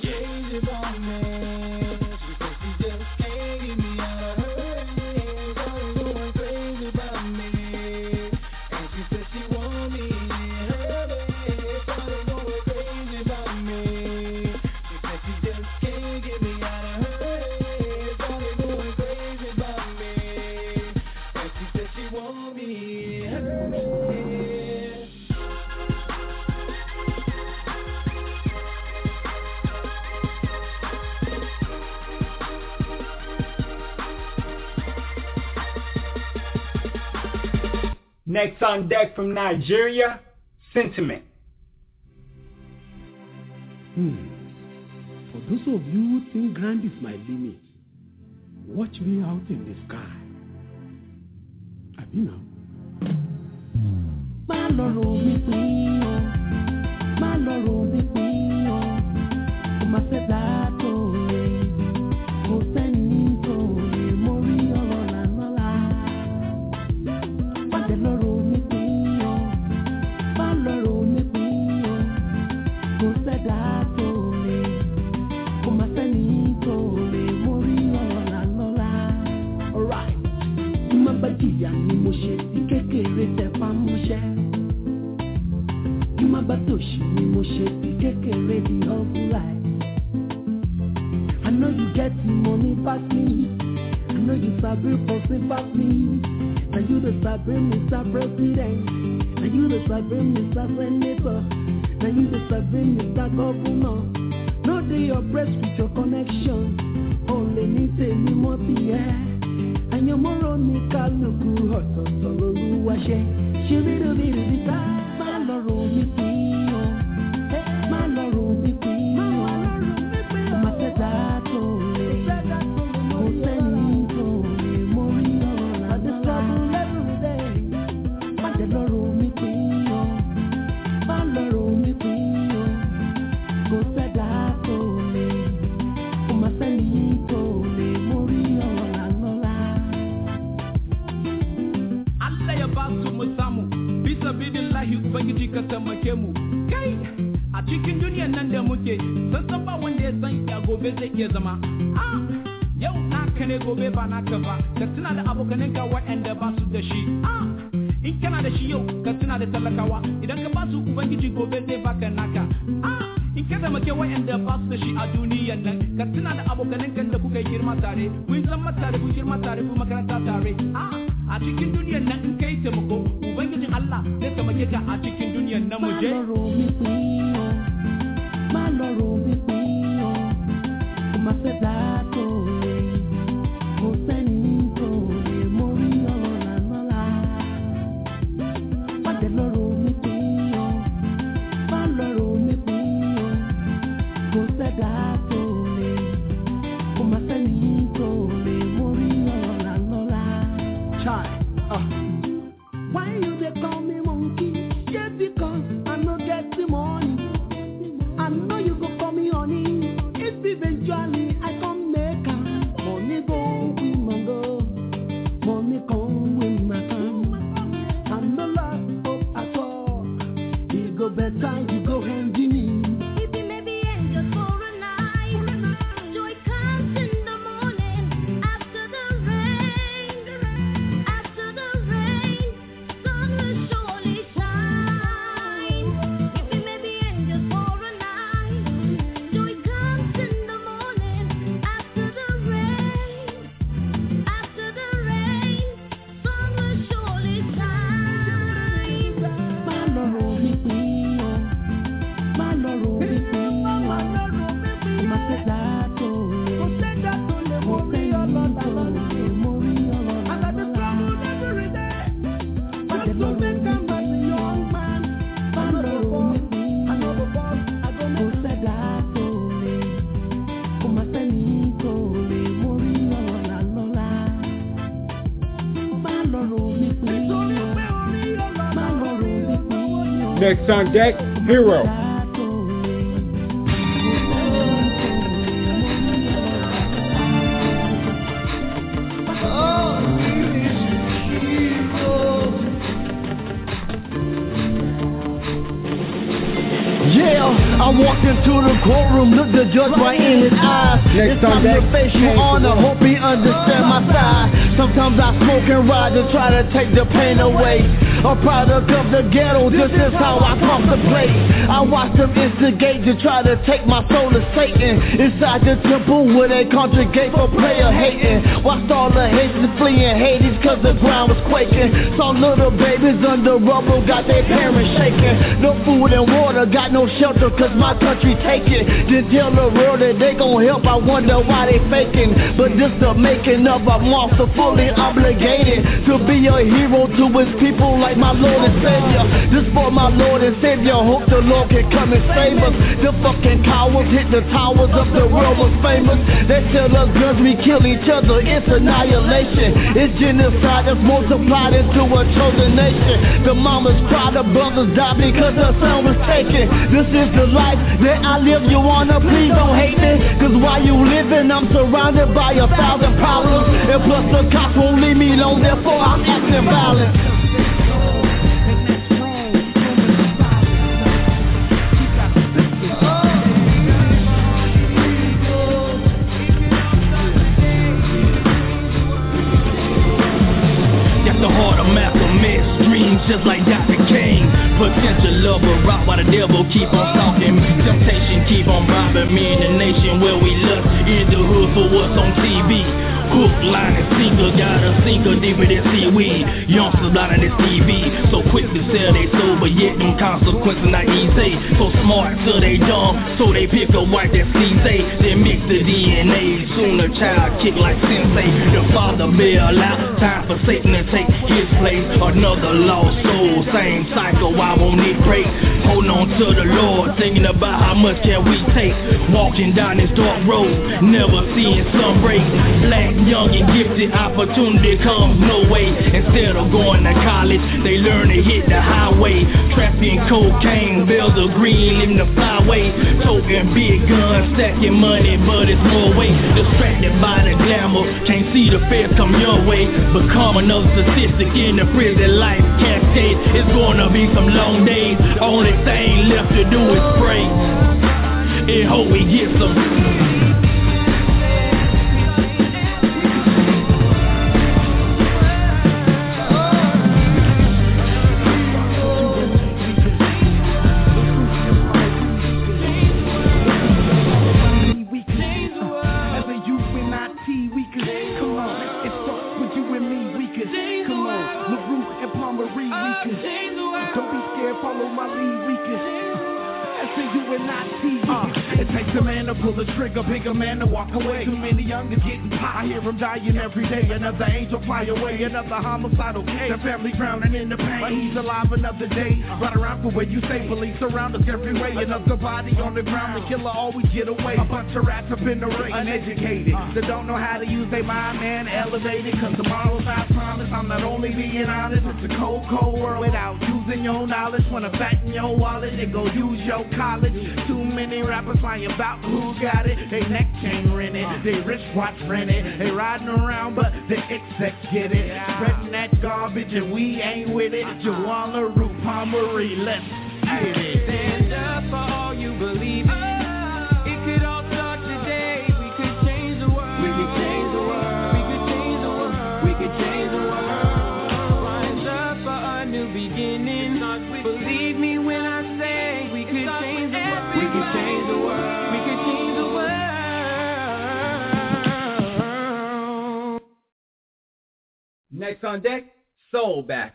Next on deck from Nigeria, Sentiment. Hmm. For those of you who think grand is my limit, watch me out in the sky. Àbí now. Má lọ rò mí pín o, má lọ rò mí pín o, kò má fẹ́ dá tó lè, kò sẹ́ni tó lè, mo rí ọ̀rọ̀ lànà la. Má dẹ̀ lọ rò mí pín o, má lọ rò mí pín o, kò sẹ́dá tó lè, kò má sẹ́ni tó lè, mo rí ọ̀rọ̀ lànà la. Alright, má bá jìyà ni mo ṣe ti kékeré tẹ pa mọ́ṣẹ́. Má bá tòṣì ni mo ṣe ti kékeré di hustle life. I know you get money pass me, I know you sabi person pass me. Na you the sabi Mister President, na you the sabi Mister Senator, na you the sabi Mister Governor. No dey oppressed with your connection, only ní tèmi mọ́ ti yẹ. Àyànmọ́rọ̀ ní kálukú ọ̀tọ̀ọ̀tọ̀ lolúwa ṣe. Ṣé bí lóbi rí bí ká? Má lọ rò mí pín o, má lọ rò mí pín o, má fẹ́ dá tó lè, kò sẹ́ni tó lè, mo rí ọ̀rọ̀ lànà. Má jẹ́ lọ rò mí pín o, má lọ rò mí pín o, kò fẹ́ dá tó lè, kò má sẹ́ni tó lè, mo rí ọ̀rọ̀ lànà. Allah ya ba su mu samu bisa bidillahi ubangiji ka taimake mu kai a cikin duniyar nan da muke san san ba wanda ya san ya gobe zai iya zama ah yau naka ne gobe ba naka ba ka tuna da abokanin ka waɗanda ba su da shi ah in kana da shi yau ka tuna da talakawa idan ka ba su ubangiji gobe zai baka naka ah in ka zama ke waɗanda ba su da shi a duniyar nan ka tuna da abokanin kan da kuka yi girma tare kun zama tare kun girma tare kun makaranta tare ah a cikin duniyar nan in kai taimako ubangijin Allah zai taimake ka a cikin duniyar nan mu je. Má lọ rò mí pín o, kò má fẹ́ dá tó lè, kò sẹ́ni tó lè, mo rí ọ̀rọ̀ lànà la. Má dẹ̀ lọ rò mí pín o, má lọ rò mí pín o, kò sẹ́dá tó lè, kò má sẹ́ni tó lè, mo rí ọ̀rọ̀ lànà la. Chai, uh. Why you dey call me monkey? Yeah, because I no get the money. I know you go call me honey. If eventually I come make am, money go with my go, money come with my come. I'm no lost hope at all. You go better, you go hand in me. Next on deck, Hero. I walked into the courtroom, looked the judge right in his eyes. Next it's time to face you on, I hope he understand my side. Sometimes I smoke and ride to try to take the pain away. A product of the ghetto, this is how I contemplate. I watch them instigate to try to take my soul to Satan. Inside the temple where they conjugate for prayer hating. Watched all the Haitians fleeing Hades cause the ground was quaking. Saw little babies under rubble, got their parents shaking. No food and water, got no shelter cause my country taken. Then tell the world that they gon' help, I wonder why they faking. But this the making of a monster, fully obligated to be a hero to his people like my Lord and Savior. This for my Lord and Savior, hope the Lord can come and save us. The fucking cowards hit the towers of the world was famous. They tell us guns, we kill each other, it's annihilation. It's genocide that's multiplied into a chosen nation. The mamas cry, the brothers die because the son was taken. This is the life that I live, you wanna, please don't hate me. Cause while you living, I'm surrounded by a thousand problems. And plus the cops won't leave me alone, therefore I'm acting violent. Just like Doctor King, potential lover, rock while the devil keep on stalking me. Temptation keep on robbing me in the nation where we lust in the hood for what's on T V. Hook, line, and sinker, got a sinker deeper than seaweed. Youngsters blind this T V, so quick to sell they soul, but yet them consequences not easy. So smart, so they dumb, so they pick a wife that sees they, then mix the D N A. Soon a child kick like sensei. The father bail out, time for Satan to take his place. Another lost soul, same cycle, why won't it break? Hold on to the Lord, thinking about how much can we take. Walking down this dark road, never seeing sun break. Black, young and gifted, opportunity comes no way. Instead of going to college, they learn to hit the highway. Trafficking cocaine, bells of green, living the flyway. Toting big guns, stacking money, but it's more weight. Distracted by the glamour, can't see the feds come your way. Become another statistic in the prison life cascade. It's gonna be some long days, only thing left to do is pray and hope we get some. Pull the trigger, bigger man to walk away. Too many youngers getting pie. I hear them dying every day. Another angel fly away, another homicidal case. Their family drowning in the pain, but he's alive another day. Right around for where you say, police surround us every way. Another body on the ground, the killer always get away. A bunch of rats up in the ring, uneducated, that don't know how to use their mind, man, elevated. Cause tomorrow's I promise, I'm not only being honest. It's a cold, cold world without using your knowledge. When I'm back in your wallet, they go use your college. Too many rappers lying about who got it. They neck chain rented, they wristwatch rented. They riding around but the execs get it. Spreading that garbage and we ain't with it. Joanna Root Palmery, let's get it. Stand up for all you believe in. It could all start today. We could change the world. We could change the world. We could change the world. We could change the world. Rise up for a new beginning. Believe me when I say we could change the world. We could change the world. We could change the world. Next on deck, Soul Back.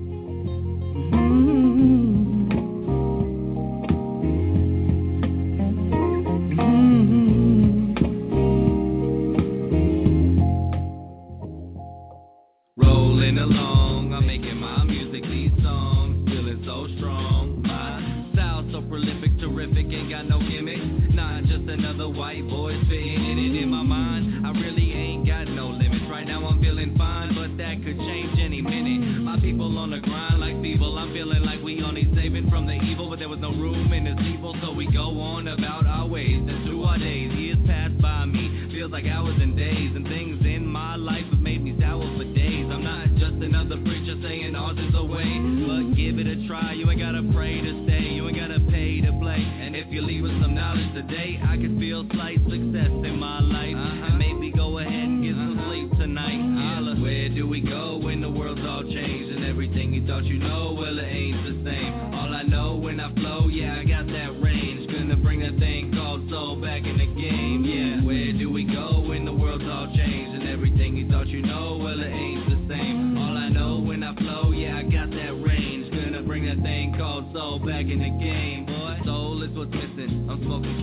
Rolling along, I'm making my music, these songs, feeling so strong. My style so prolific, terrific, ain't got no gimmicks. Not just another white boy spitting in it in my mind. I really ain't got no limits. Right now I'm feeling fine, but that could change any minute. My people on the grind like feeble. I'm feeling like we only saving from the evil, but there was no room in this evil, so we go on about our ways. And through our days, years pass by me, feels like hours and days, and things in my life have made me sour for days. I'm not just another preacher saying ours is the way, but give it a try. You ain't gotta pray to stay, you ain't gotta pay to play. And if you leave with some knowledge today, I can feel slight success in my life. Uh-huh. And maybe go ahead and get some sleep tonight. Holla, where do we go when the world's all changed and everything you thought you know, well it ain't the same. All I know when I flow, yeah, I got that range. Gonna bring that thing called soul back in the game, yeah. Where do we go when the world's all changed and everything you thought you know, well it ain't the same. All I know when I flow, yeah, I got that range. Gonna bring that thing called soul back in the game, boy. Soul is what's missing.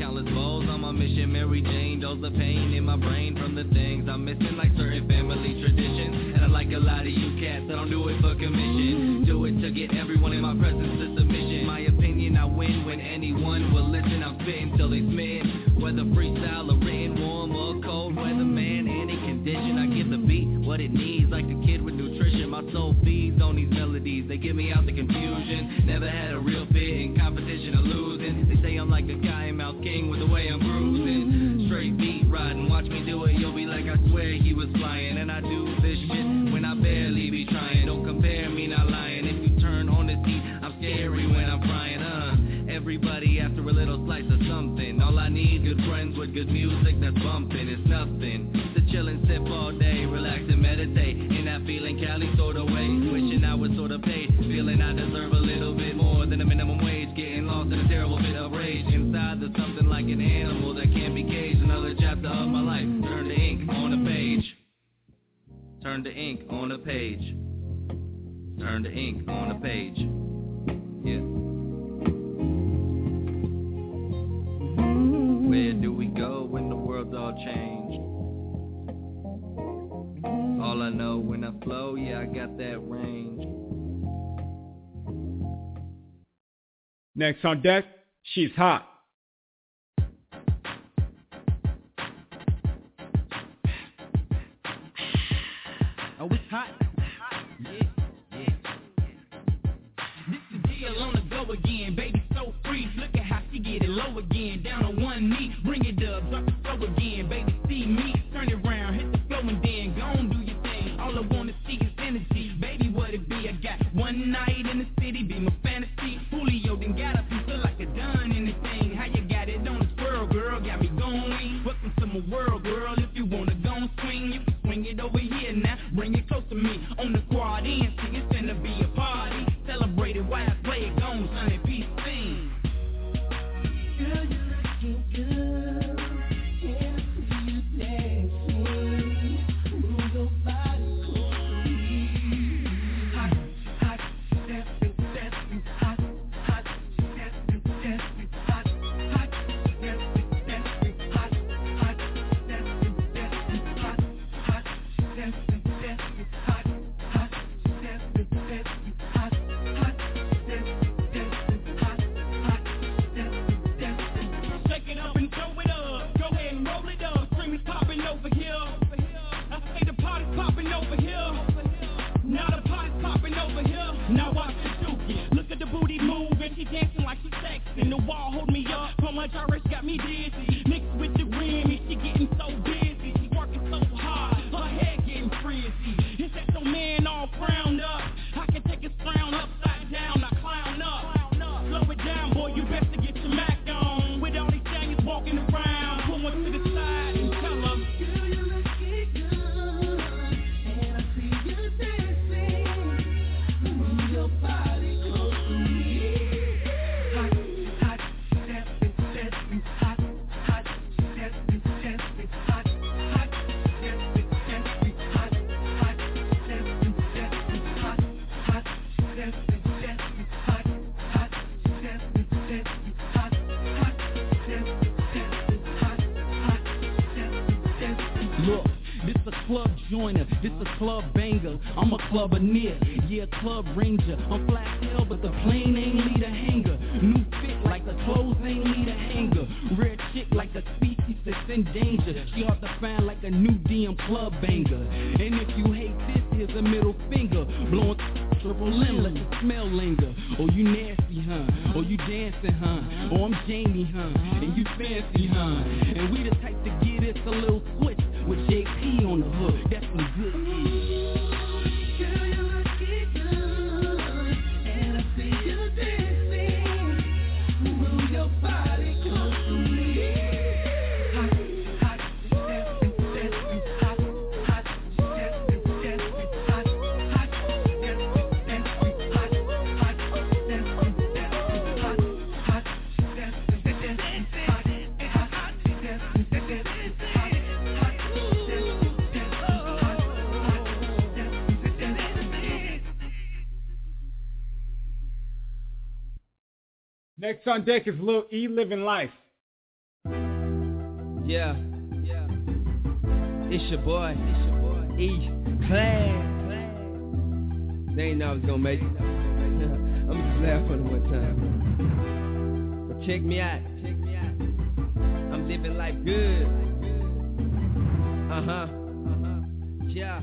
countless bowls on my mission. Mary Jane does the pain in my brain from the things I'm missing, like certain family traditions. And I like a lot of you cats that don't do it for commission. Do it to get everyone in my presence to submission. My opinion, I win when anyone will listen. I'm spitting till they smitten, whether freestyle or written, warm or cold weather, man, any condition. I give the beat what it needs, like the kid with nutrition. My soul feeds on these melodies, they get me out the confusion. Never had a real fit in competition or losing. They say I'm like a guy mouse king with the way I'm cruising. Straight beat riding, watch me do it, you'll be like, I swear he was flying. And I do this shit when I barely be trying. Don't compare me, not lying. If you turn on the seat, I'm scary when I'm frying, uh everybody after a little slice of something. All I need, good friends with good music that's bumping. It's nothing to chill and sip all day, relax and meditate in that feeling Cali sort of way. Wishing I was sort of paid, feeling I deserve a little bit more than a minimum wage. Getting lost in a terrible bit of rage. Inside there's something like an animal that can't be caged. Another chapter of my life, turn the ink on the page. Turn the ink on the page. Turn the ink on the page. Yeah. Where do we go when the world's all changed? All I know when I flow, yeah, I got that range. Next on deck, She's Hot. Oh, it's hot. Yeah, yeah. This is deal on the go again, baby, so free. Look at how she get it low again, down on one knee. Bring it up, drop the flow again, baby, see me. Turn it around, hit the flow and then go on, do your thing. All I wanna see is energy, baby, what it be? I got one night in the city, be my fantasy. Julio then got up and feel like a done anything. How you got it on the swirl, girl, got me going. Welcome to my world, girl, if you wanna go and swing, you can swing it over here now. Bring it close to me, on the quad end, see it's gonna be a party. Celebrate it while I play it, gone, son, and peace, sing. Girl, you're looking good, can't see you dancing. Move your body close to me. Hot, hot, stepping, stepping, hot, hot, stepping, stepping, hot, hot, stepping, stepping, hot, hot, stepping, stepping, hot, hot, stepping, stepping, hot, hot, stepping, stepping, hot, hot, stepping, stepping, hot, hot, stepping, stepping. Shake it up and throw it up. Go ahead and roll it up. Scream is popping over here. I say the party's popping over here. Now the party's popping over here. Now watch the dookie. Look at the booty move and she dancing like she's sexing. The wall hold me up. So much Irish got me dizzy. Mixed with the Grammy, she getting so busy. She working so hard, her head getting frizzy. Is that your man all frowned up? I can take his frown upside down, I clown up. Slow it down, boy, you best to get your Mac on. With all these giants walking around, pull one to the side and tell them, girl, you looking good, and I see you dancing. Move your body close to me. Hot, hot, stepping, stepping, hot, hot, stepping, stepping, hot, hot, stepping, stepping, hot, hot, stepping, stepping, hot, hot, stepping, stepping, hot, hot, stepping, stepping, hot, hot, stepping, stepping, hot, hot, stepping, stepping. Look, this a club joiner, this a club banger. I'm a clubber near, yeah, club ranger. I'm fly as hell, but the plane ain't need a hanger. New fit like the clothes ain't need a hanger. Rare chick like a species that's in danger. She hard to find like a new D M club banger. And if you hate this, here's a middle finger. Blowing triple M, let the smell linger. Oh, you nasty, huh? Oh, you dancing, huh? Oh, I'm Jamie, huh? And you fancy, huh? And we the type to get us a little switch with J P on the hook. That's some good shit. Girl, you looking good, and I see you dancing. Move your body close to me. Hot, hot, stepping, stepping, hot, hot, stepping, stepping, hot, hot, stepping, stepping, hot, hot, stepping, stepping, hot, hot, stepping, stepping, hot, hot, stepping, stepping, hot. Next on deck is Lil E, Living Life. Yeah, it's your boy, it's your boy, E-Class. They ain't know I was gonna make it. I'm just laughing at one time. But check me out. I'm living life good. Uh-huh. Yeah.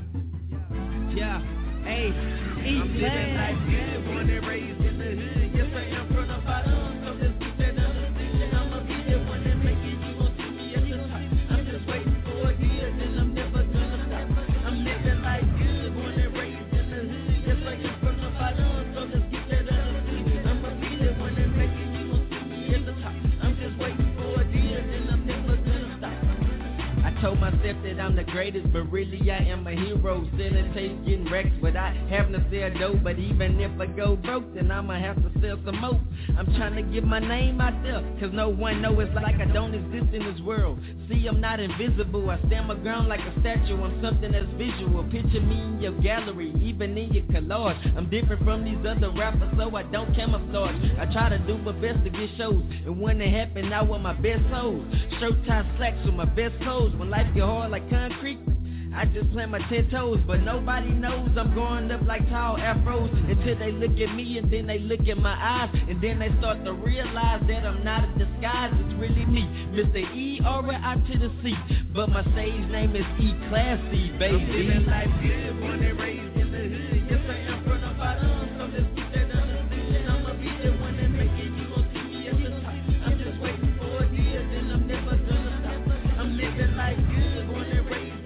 Yeah. Hey, E-Class. I'm living life good. Born and raised in the hood. Yes, I am from the bottom. So let's keep that understanding. I'ma be the one that make it. You gon' see me at the top. I'm just waiting for a year, then I'm never gonna stop. I'm living life good. Born and raised in the hood. Yes, I am from the bottom. So let's keep that understanding. I'ma be the one that make it. You gon' see me at the top. I'm just waiting for a year, then I'm never gonna stop. I told myself that I'm the greatest, but really I am a hero. Selling tapes, getting wrecks without having to sell dope. But even if I go broke, then I'ma have to sell some more. I'm trying to get my name out there, cause no one know it's like I don't exist in this world. See, I'm not invisible, I stand my ground like a statue. I'm something that's visual, picture me in your gallery, even in your collage. I'm different from these other rappers, so I don't camouflage. I try to do my best to get shows, and when it happen, I wear my best hoes. Shirt tie slacks with my best clothes. When life get hard like concrete, I just plant my ten toes, but nobody knows I'm growing up like tall afros until they look at me and then they look at my eyes and then they start to realize that I'm not a disguise, it's really me, Mister E R I to the C, but my stage name is E-Classy, baby. I'm living life good, born and raised in the hood. Yes, I am from the bottom, so let's keep that understanding. I'ma be the one that make it, you gon' see me at the top. I'm just waiting for a year, then I'm never gonna stop. I'm living life good, born and raised.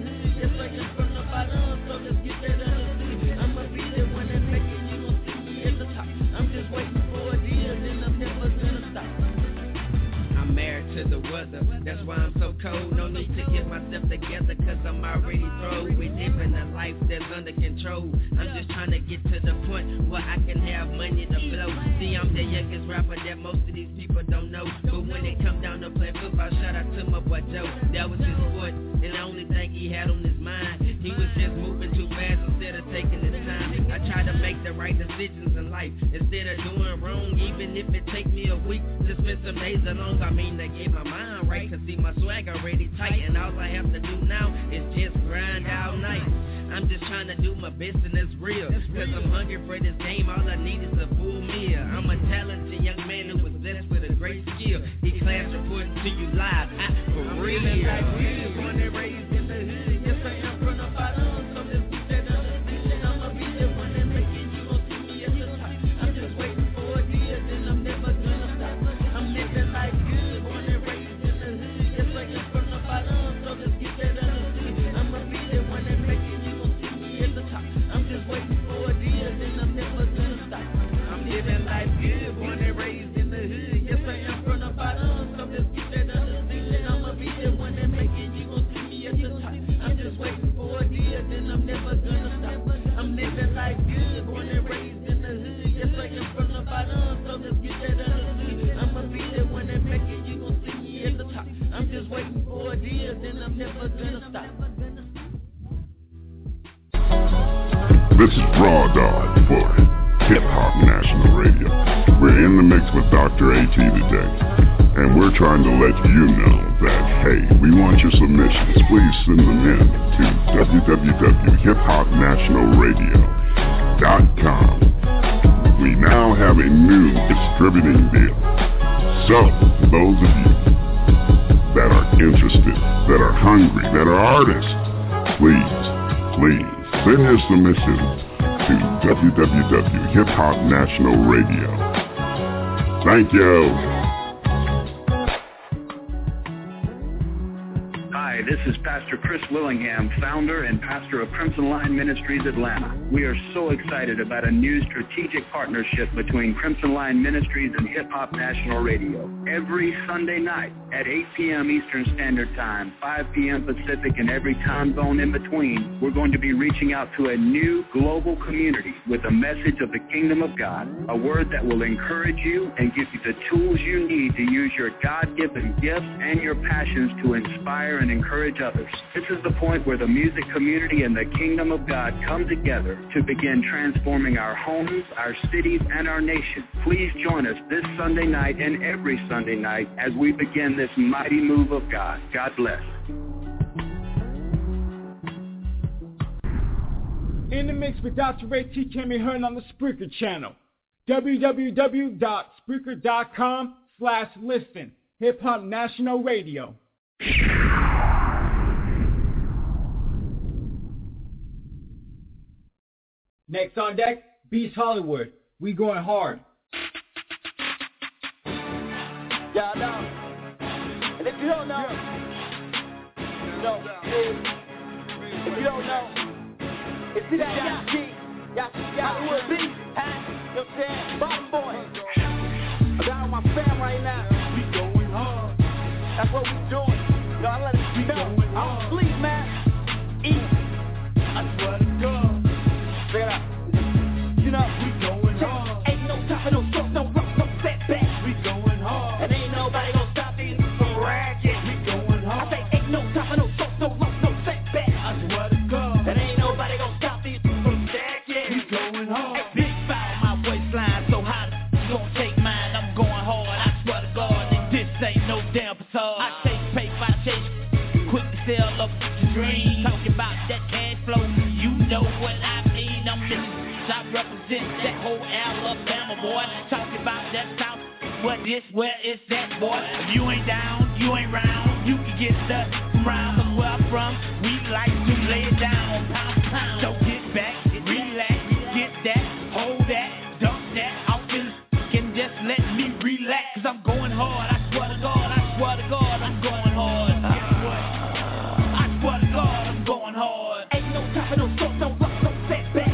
From the bottom, so let's get that understood. I'ma be the one that make it, you gon' see me at the top. I'm just waiting for a deal, then I'm never gonna stop. I'm married to the weather, that's why I'm so cold. No need to get myself together, cause I'm already through. We living a life that's under control. I'm just trying to get to the point where I can have money to blow. See, I'm the youngest rapper that most of these people don't know. But when it come down to play football, shout out to my boy Joe. That was his sport, and the only thing he had on his mind, he was just moving too fast instead of taking his time. I try to make the right decisions in life instead of doing wrong, even if it take me a week to spend some days alone. I mean to get my mind right, cause see my swag already tight, and all I have to do now is just grind all night. I'm just trying to do my best and it's real, cause I'm hungry for this game, all I need is a full meal. I'm a talented young man who was blessed with a great skill. E-Class reporting to you live, I, for real. Born and raised in the hood, yes I am from the bottom, so let's keep that understanding. I'ma be the one that make it, you gon' see me at the top. I'm just waiting for a year, then I'm never gonna stop. I'm living life good, born and raised in the hood, yes I am from the bottom, so let's keep that understanding. I'ma be the one that make it, you gon' see me at the top. I'm just waiting for a year, then I'm never gonna stop. I'm living life good, born and raised in the hood, yes I am from the bottom, so let's keep that understanding. I'ma be the one that make it, you gon' see me at the top. I'm just waiting for a year, then I'm never gonna stop. I'm living life good, born and raised in the hood, yes I am from the bottom, so let's get that understood. I'ma be the one that make it, you gon' see me at the top. I'm just waiting for a year, then I'm never gonna stop. This is Raw Dog for Hip Hop National Radio. We're in the mix with Doctor A T today, and we're trying to let you know that, hey, we want your submissions. Please send them in to w w w dot hip hop national radio dot com. We now have a new distributing deal. So, those of you that are interested, that are hungry, that are artists, please, please send your submissions to w w w dot hip hop national radio. Thank you. Hi, this is Pastor Chris Willingham, founder and pastor of Crimson Line Ministries Atlanta. We are so excited about a new strategic partnership between Crimson Line Ministries and Hip Hop National Radio. Every Sunday night at eight p.m. Eastern Standard Time, five p.m. Pacific, and every time zone in between, we're going to be reaching out to a new global community with a message of the kingdom of God, a word that will encourage you and give you the tools you need to use your God-given gifts and your passions to inspire and encourage encourage others. This is the point where the music community and the kingdom of God come together to begin transforming our homes, our cities, and our nation. Please join us this Sunday night and every Sunday night as we begin this mighty move of God. God bless. In the mix with Doctor Ray T can be heard on the Spreaker channel. www.spreaker.com slash listen. Hip Hop National Radio. Next on deck, Beast Hollywood. We going hard. Y'all know. And if you don't know, you know, if you don't know, it's that Yacht G, Yacht Hollywood Beast, huh? You know what I'm saying? Bottom boy. I got on my fam right now. We going hard. That's what we doing. Yo, I let it know. I don't sleep, man. Eat. I swear to God. Check it out. You know, we going hard. Ain't no stopping, no stop, no rock, no setback. We going hard. And ain't nobody gonna stop these from racket. We going hard. I say ain't no stopping, no stop, no rock, no setback. I swear to God. And ain't nobody gonna stop these from stacking. We going hard. Hey, big foul, my waistline so hot, gonna take mine. I'm going hard. I swear to God, and this ain't no damn facade. I chase paper, I chase quick to sell up the dream. Talking about that cash flow, you know what I mean. I'm missing. I represent that whole Alabama, boy. Talking about that South, what this, where is that, boy? If you ain't down, you ain't round. You can get stuck from round. Cause where I'm from, we like to lay it down, pound for pound. So get back, relax, get that, hold that, dump that. I'll feel can just let me relax. Cause I'm going hard, I swear to God, I swear to God, I'm going hard. Guess what? I swear to God, I'm going hard. Ain't no stopping, no stop, no rock, no setback.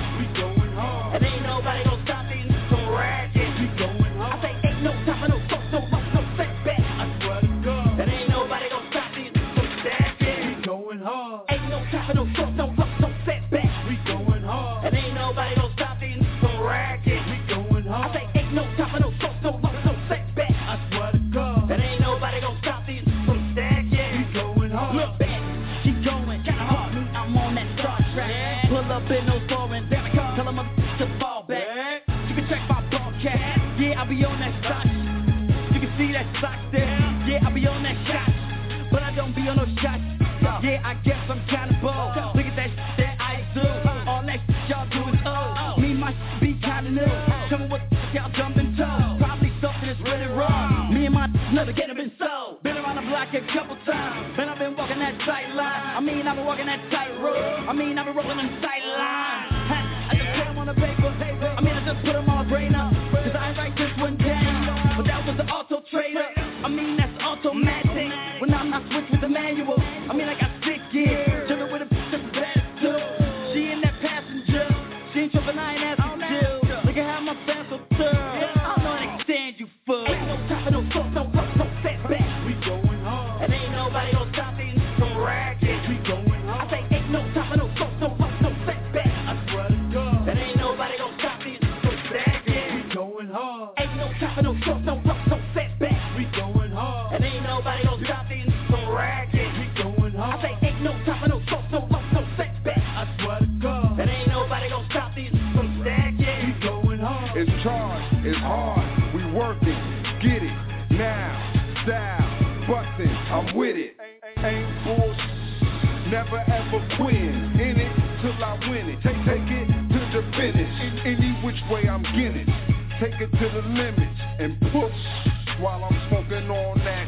And ain't nobody gonna stop these from racket. We going hard. I say ain't no stopping, no stop, no rock, no setback. I swear to God. And ain't nobody gonna stop these from stacking. We going hard. Ain't no stopping, no stop, no rock, no setback. We going hard. And ain't nobody gonna stop these from racket. We going hard. I say ain't no stopping, no stop, no rock, no setback. I swear to God. And ain't nobody gonna stop these from stacking. We going hard. Look back, keep going, kinda hard. I'm on that Star Trek. Yeah. Pull up in those foreign down the car. Tell them I'm to fall back. You can check my broadcast. Yeah, I'll be on that shot. You can see that sock there. Yeah, I'll be on that shot. But I don't be on no shots. Yeah, I guess I'm kinda bold. Look at that shit that I do. All that shit y'all do is old. Me, my shit be kinda new. Tell me what y'all jumping toe. Probably something that's really wrong. Me and my never get been sold. Been around the block a couple times. Man, I've been walking that tight line. I mean, I've been walking that tight road. I mean, I've been rolling them tight lines. I just put them on the paper. I mean, I just put them on my brain up. Cause I ain't write this one down. But that was the auto trader. I mean, that's automatic. When I'm not switched with the manual. I mean, I got six gears. Jumping with a bitch that's bad too. She in that passenger. She ain't tripping, I ain't asking you. Look at how my fans so thorough. I don't know how to stand you fool. Ain't no stopping, no stop, no rock, no setback. We going hard. And ain't nobody gonna stop these from racket. We going hard. I say ain't no stopping, no stop, no rock, no setback. I swear to God. And ain't nobody gonna stop these from stacking. We going hard. Ain't no stopping, no stop, no rock, no setback. We going hard. And ain't nobody gonna stop these from racket. We going hard. I say ain't no stopping, no stop, no rock, no setback. I swear to God. And ain't nobody gonna stop these from stacking. We going hard. It's charged, it's hard, we working, get it, now, style, bustin', I'm with it. Ain't bullshit, never ever quitting, in it till I win it. Take, take it to the finish, any which way I'm getting. Take it to the limits and push while I'm smoking on that.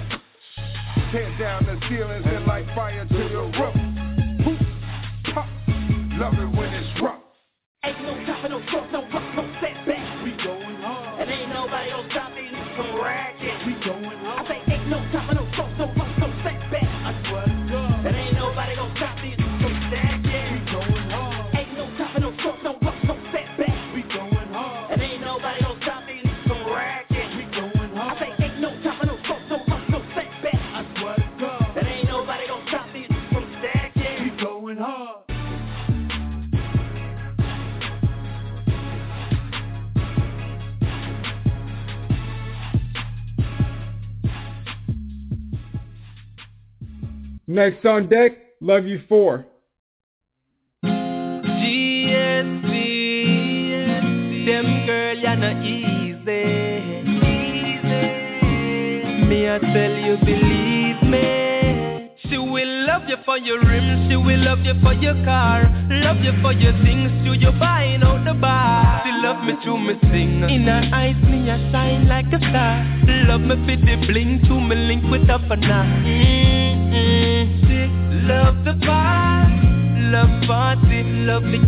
Tear down the ceilings and light fire to the roof. Poof, pop, love it when it's rough. Ain't no stopping, no stop, no rock, no setback. We going hard. And ain't nobody gonna stop these from racket. We going hard. I say ain't no stopping, no stop, no rock, no setback. I swear to God. And ain't nobody gonna stop these from stacking. We going hard. Ain't no stopping, no stop, no rock, no setback. We going hard. And ain't nobody gonna stop these from racket. We going hard. I say ain't no stopping, no stop, no rock, no setback. I swear to God. And ain't nobody gonna stop these from stacking. We going hard. Next on deck, Love You For. G S C, them girl, you're not easy. Me, I tell you, believe me. She will love you for your rims, she will love you for your car, love you for your things, to you buying out the bar. She love me to me sing, in her eyes me I shine like a star. Love me for the bling, to me link with the fana. Mm-hmm. She love the bar, love party, love the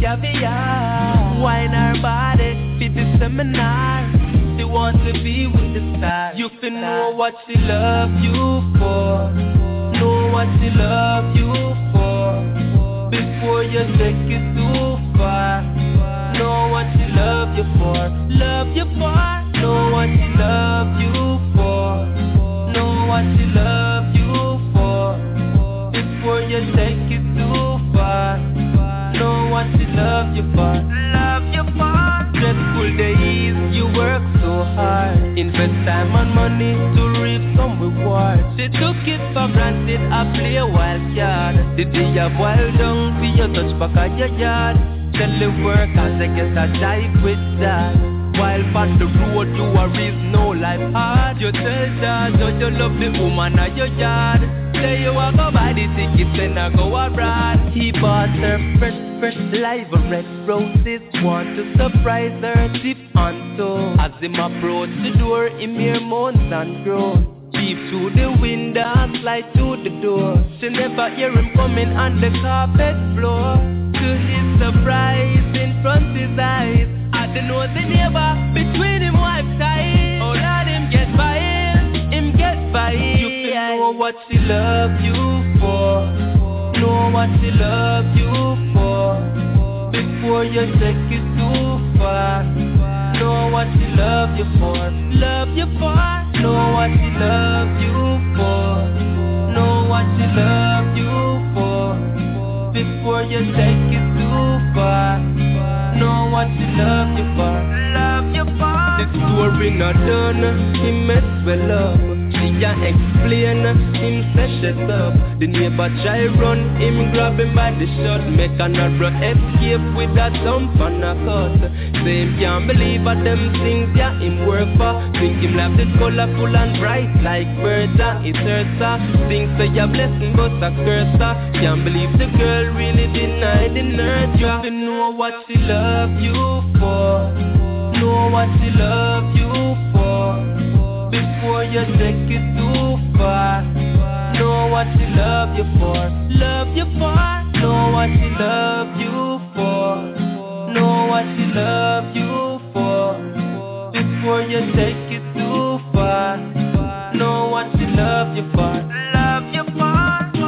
caviar. Wine her body, for the seminar. She wants to be with the stars. You can know what she love you for, know what she love you for, before you take it too far. Know what she love you for, love you for. Know what she love you for, know what she love you for, before you take it too far. Know what she love you for, love you for. Stressful days, you work so hard, invest time and money to reap some reward. She took it for granted, I play a wild card. The day you boil down, see you touch back at your yard. Tell the work and take it a jive with that. While on the road you are reason no life hard. You tell George how you love the woman at your yard. Say you want go buy the tickets and I go abroad. He bought her fresh, fresh live red roses. Want to surprise her tip on toe. As him approach the door, him hear moans and groans. Peep through the window, slide through the door. She never hear him coming on the carpet floor. To his surprise, in front his eyes, I don't know the neighbor between him wife tight. Oh Lord, him get by him, him get by him. You can know what she love you for, know what she love you for, before you take it too far. Know what she love you for, love you for. Know what she love you for, know what she love you for, before you take it too far. Know what she love you for, love you for. The story not done, he mess well up. She a explain, him say shut up. The neighbor try run, him grab him by the shirt. Make another escape with a thump and a cut. Say him can't believe what them things, yeah, him work for. Think him life is colorful and bright like birds, it's her star. Think say a blessing but a curse. Can't believe the girl really denied the nurture. You to know what she love you for, know what she love you for, before you take it too far. Know what she love you for, love you for. Know what she love you for, know what she love you for, before you take it too far. Know what she love you for, love you for.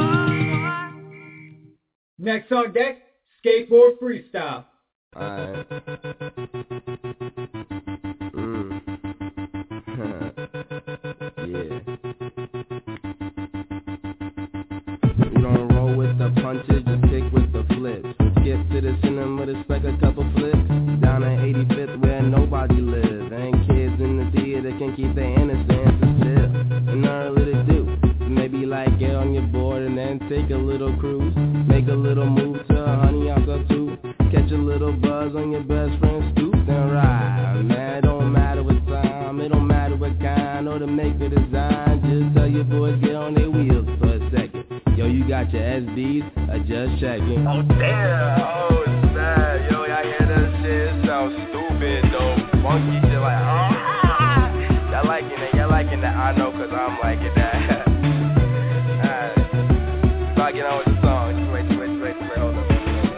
Next on deck, Skateboard Freestyle. Alright. Mm. Yeah. You don't roll with the punches, you stick with the flips. Skip to the cinema to spec a couple flips. Down at eighty-fifth where nobody lives. Ain't kids in the theater can keep their innocence still. And early to do. So maybe like get on your board and then take a little cruise. Make a little move to a honey alcohol too. Catch a little buzz on your best friend's stoop, then ride. Man, it don't matter what time, it don't matter what kind, or to make a design. Just tell your boys get on their wheels for a second. Yo, you got your S Ds, I just checking. Oh damn, oh it's sad. Yo, y'all hear that shit? It sounds stupid though. Funky shit like, oh, y'all liking it, y'all liking that. I know cause I'm liking that. Alright, so I get on with the song. Just wait, wait, wait, wait, hold up.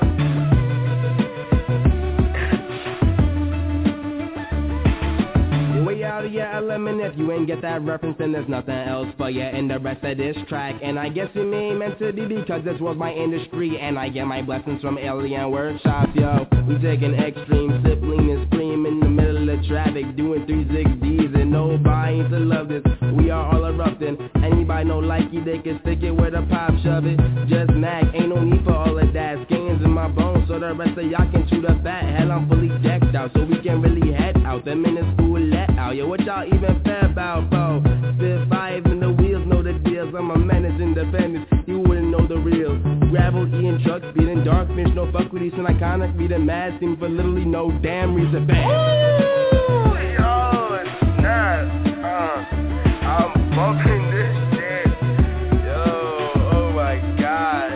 Way out of your element. If you ain't get that reference, then there's nothing else for you in the rest of this track. And I guess it mean meant to be because this was my industry, and I get my blessings from Alien Workshop, yo. We taking extreme, sibling and scream in the middle of traffic, doing three six Ds and nobody to love this. We are all erupting. Anybody know likey, they can stick it where the pop shove it. Just Mac, ain't no need for all of that. Skins in my bones, so the rest of y'all can chew the fat. Hell, I'm fully decked out, so we can really head out. The minutes school let out. Yo, what y'all even fed about, bro? Spit five and the wheels know the deals. I'm a menace independent. You wouldn't know the real. Gravel, eating trucks, beating dark fish, no fuck with these and iconic, reading mad thing for literally no damn reason. Bam! Ooh, yo, it's not, uh, I'm bumping this shit. Yo, oh my god.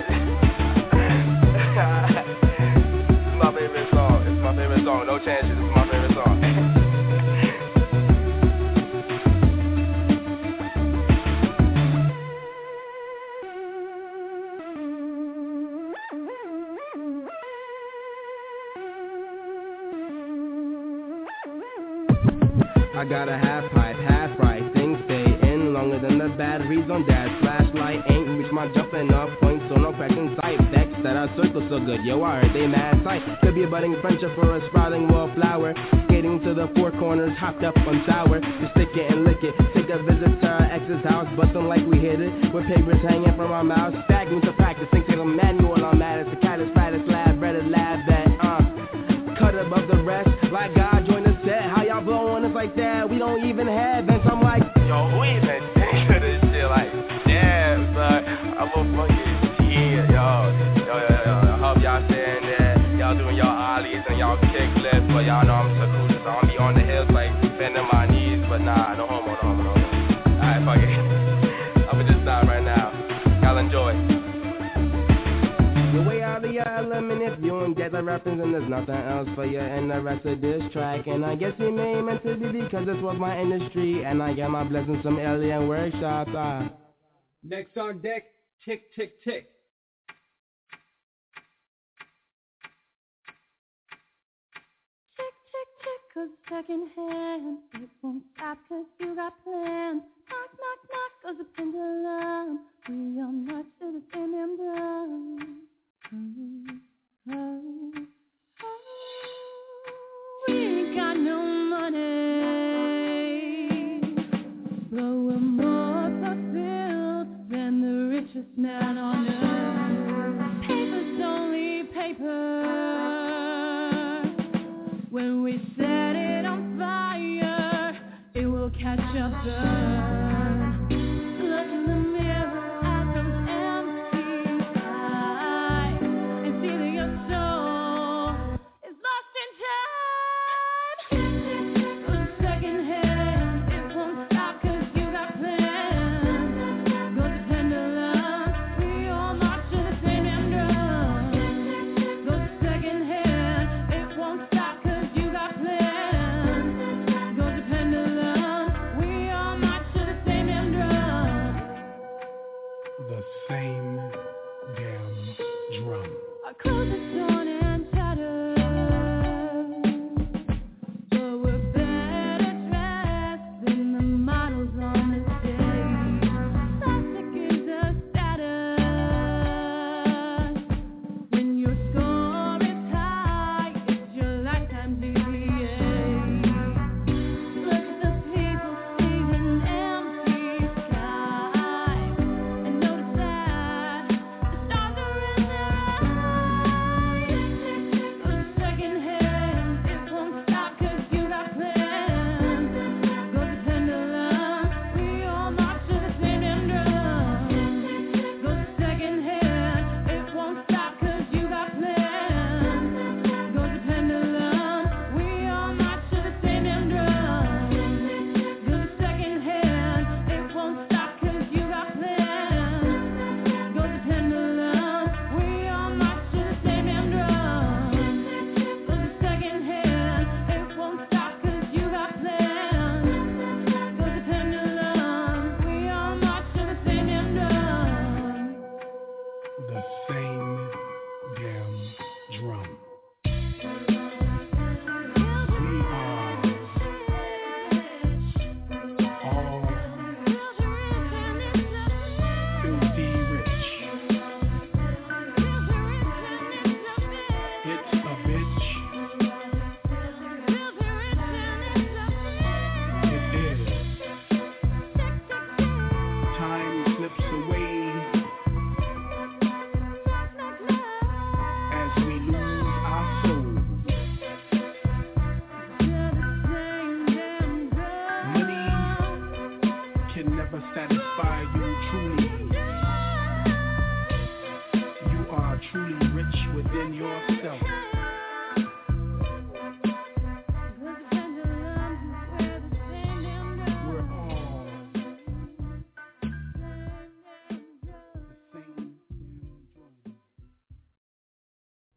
It's my favorite song, it's my favorite song, no chances, it's my favorite song. I got a half pipe, half right, things stay in longer than the batteries on dash. Flashlight ain't reach my jumping off point, so no cracking sight. Decks that are circle so good, yo, I heard they mad sight. Could be a budding friendship for a sprouting wallflower. Skating to the four corners, hopped up on sour. Just stick it and lick it, take a visit to our ex's house, bustin' like we hit it. With papers hanging from our mouths, staggering to practice, think take a manual on that. It's the cat is flat, it's lab, bread is lab that, uh, cut above the rest, like God joined the set. How y'all blowing us like that? We don't even have vents. I'm like, yo, who even think of this shit? Like, damn, son, I'm a fucking kid, yo. Yo, yo, yo, I hope y'all saying that. Y'all doing y'all ollies and y'all kick flips, but y'all know I'm so so I'm be on the hills like bending my knees, but nah, no homo, no homo, no homo. Alright, fuck it. I'ma just stop right now. Y'all enjoy. You're way out of your element if you don't get the reference, and there's nothing else for you in the rest of this track. And I guess you may meant to be because this was my industry, and I get my blessings from alien workshops. Ah. Next on deck, Tick Tick Tick. Tick tick tick, 'cause second hand, it won't stop 'cause you got plans. Knock knock knock, 'cause the pendulum, we are much to the same damn drum. Oh, oh, oh. We ain't got no money, but we're more fulfilled than the richest man on earth. Paper's only paper when we set it on fire, it will catch up burn. Look in the mirror at those empty eyes and see that your soul is lost in time. For second hand, it won't stop 'cause you got plans. Go to pendulum, we all march to the same damn drum. Go to second hand, it won't stop 'cause you got plans. Go to pendulum, we all march to the same damn drum. The same damn drum. Our clothes are torn and tattered, but we're better dressed than the models on the stage. Plastic is a status. When your score is high, it's your lifetime G P A. Look at the people see an empty sky and notice that the stars are in their eyes.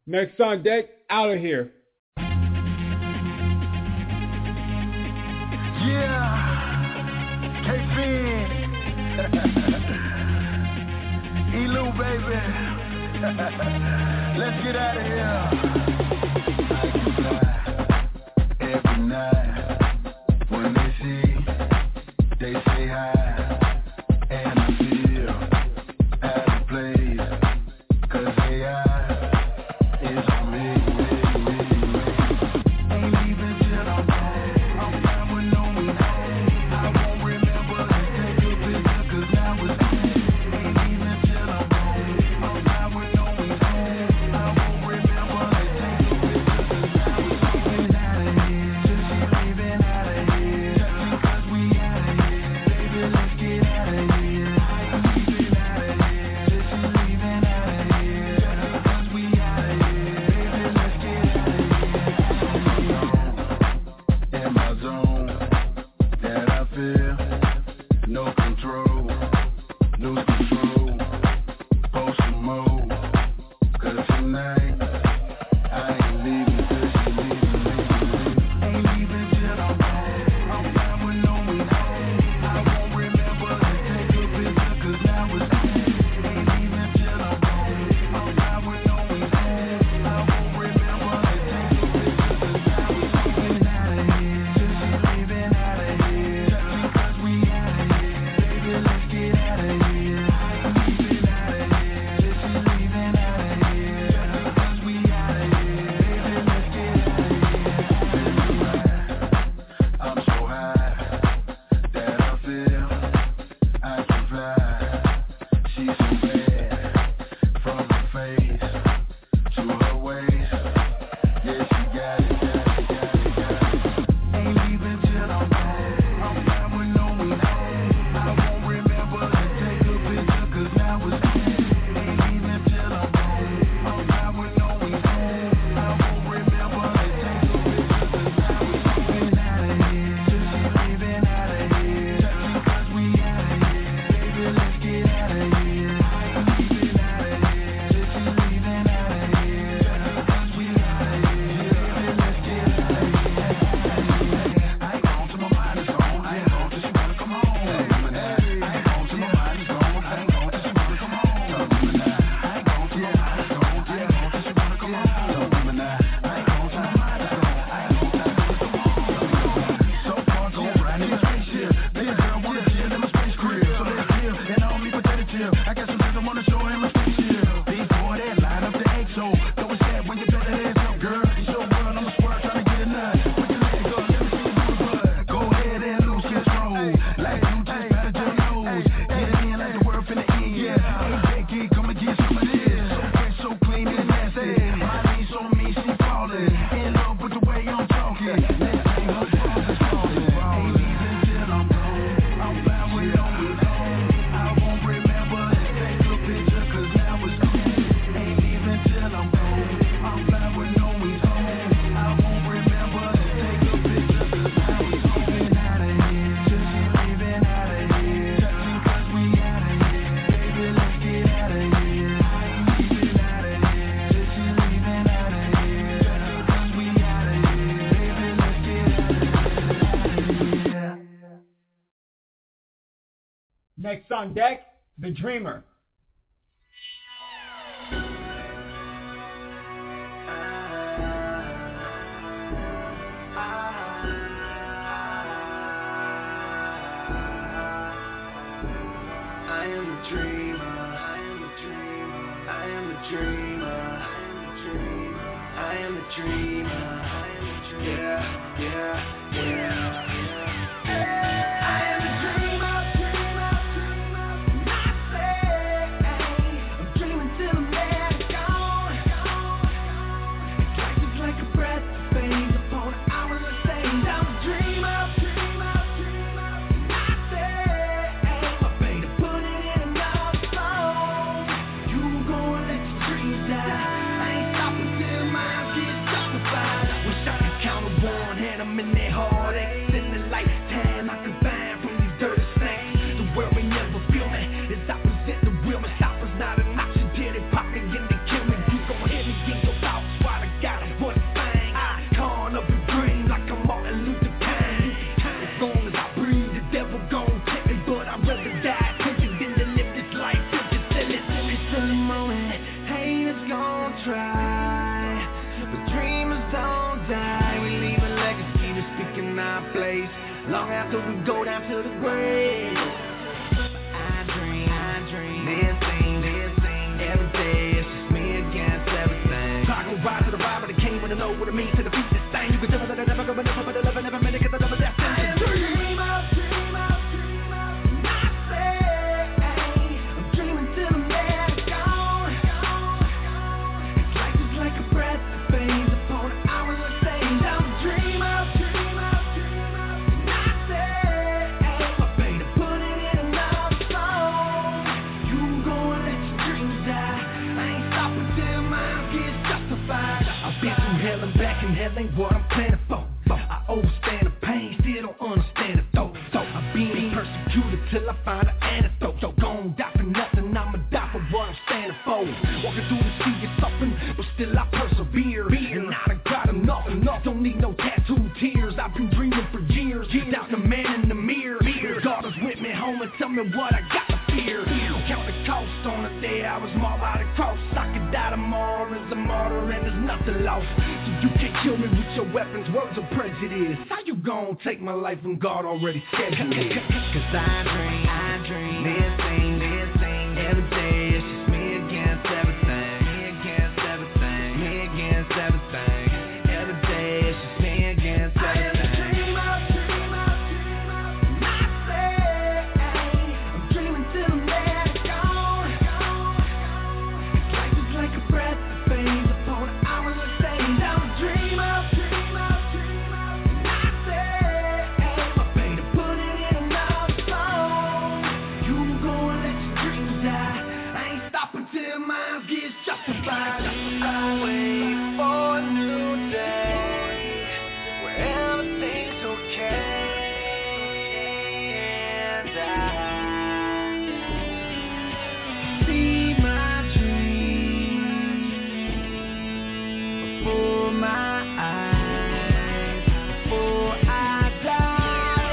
Next on deck, Out of Here. Yeah, K-Fin, E-Lou, baby, let's get out of here. I can fly every night. When they see, they say hi, and I feel out of place, 'cause they are is on me, me, me, me. Ain't even till I'm gone, I'm fine with no me. I won't remember to take a picture, 'cause now it's gone. Ain't even till I'm gone, I'm fine with no me. I won't remember to take a picture, 'cause now it's gone. Get out of here, just she leaving out of here. Just because we out of here, baby, let's get out of here. I ain't leaving out of here, just she leaving out of here. Just because we out of here, baby, let's get out of here. In my zone, that I feel no control, lose control, post some more. 'Cause tonight I ain't leaving till she leaving, leaving, leaving. Ain't leaving till I'm gone, I'm fine with no me. I won't remember to take a picture, 'cause now it's gone. Ain't leaving till I'm gone, I'm fine with no me. I won't remember to take a picture, 'cause now it's gone. Get out of here, just she leaving out of here. Just because we out of here, baby, let's get out of here. I ain't leaving out of here, just she leaving out of here. Just because we out of here, baby, let's get out of here. I'm so high that I feel I can fly. She's so bad, from her face to her waist. Yeah, she got it, got it, got it, got it. Ain't leaving till I'm gone, I'm fine with no me. I won't remember to take a picture, 'cause now it's gone. Ain't leaving till I'm gone, I'm fine with no me. I won't remember to take a picture, 'cause now it's gone. Get out of here, just she leaving out of here. Just because we out of here, baby, let's get out of here. I ain't leaving out of here, just she leaving out of here. Just because we out of here, baby, let's get out of here. I ain't gone till my mind is gone. I ain't gone till she wanna come home. I ain't gone till my mind is gone. I ain't gone till she wanna come home. I ain't gone till my mind is gone. I ain't gone till she wanna come home. I ain't gone till my mind is gone. I ain't gone till she wanna come home. So far gone riding in my spaceship. Baby girl wanna chill in my space crib. So let's chill and I don't need pathetic chill. I got some things I wanna show in my spaceship. Big boy that line up the X O. Throw a stab when you throw that ass up, girl. It's your world, I'ma squirt trying to get a nut. Put your leg up, let me see you do the butt. Go ahead and lose control. Like you just better jump nose. Get it in like the world finna end. Yeah, ain't that kid, come and get some of this. So fresh, so clean and nasty. My niece on me, she falling. In love with the way I'm talking. Let's sing her songs and falling. Ain't leaving till I'm gone, I'm fine with no me. I won't remember to take a picture, 'cause now it's gone. Ain't leaving till I'm gone, I'm fine with no me. I won't remember to take a picture, 'cause now it's gone. Get out of here, just she leaving out of here. Just because we out of here, baby, let's get out of here. I ain't leaving out of here, just she leaving out of here. Just because we out of here, baby, let's get out of here. Next on deck, The Dreamer. I am the dreamer, I am the dreamer, I am the dreamer, I am the dreamer, yeah, yeah, yeah. I am the dreamer, dreamer, dreamer, not say, I'm dreaming till the man is gone. Life is like a breath that fades upon an hourly stage. I'm a dreamer, dreamer, dreamer, not say, I paid to put it in another song. You gonna let your dreams die. I ain't stopping till mine gets justified. Wish I could count a one hand, I'm in that heartache. In the lifetime I could find from these dirty snakes. The world ain't never feel me as I present the real. My stop is not an option till they pop me and they kill me. You gon' hit me, get your thought. the moment. Haters gon' try, but dreamers don't die. We leave a legacy to speak in our place, long after we go down to the grave. I dream, I dream, this thing, this thing, every day. It's just me against everything. I go ride to the ride, but I can't wanna know what it means to defeat this thing. You can never let it never go, but never, but never, never minute, cause I never that thing. I dream out, dream out, dream out, and I say, I'm dreaming till the man is gone. Life is like a breath that fades upon an hours of days. I'm dream out, dream out, dream out, and I say, I pay to put it in another song. You gon' let your dreams die. I ain't stopping till mine gets justified. I've been through hell and back, and hell ain't what I'm planning for. I overstand the pain, still don't understand it though. So I'm being persecuted till I find an antidote. So gon' die for nothing, I'ma die for what I'm standing for. Walking through the sea is suffering, but still I persevere. And I done got enough, enough, don't need no tattooed tears. I've been dreaming for years, without the man in the mirror. God is with me home and tell me what I got to fear. Count the cost on the day I was marked by the cross. I could die tomorrow as a martyr and there's nothing lost. So you can't kill me with your weapons, words of prejudice. How you gon' take my life when God already scheduled it? Cause I dream, I dream, this thing, this thing, every day. It's just me against everything, me against everything, me against everything. Every day it's just me against everything. Justified. I wait for a new day where everything's okay, and I see my dream before my eyes, before I die.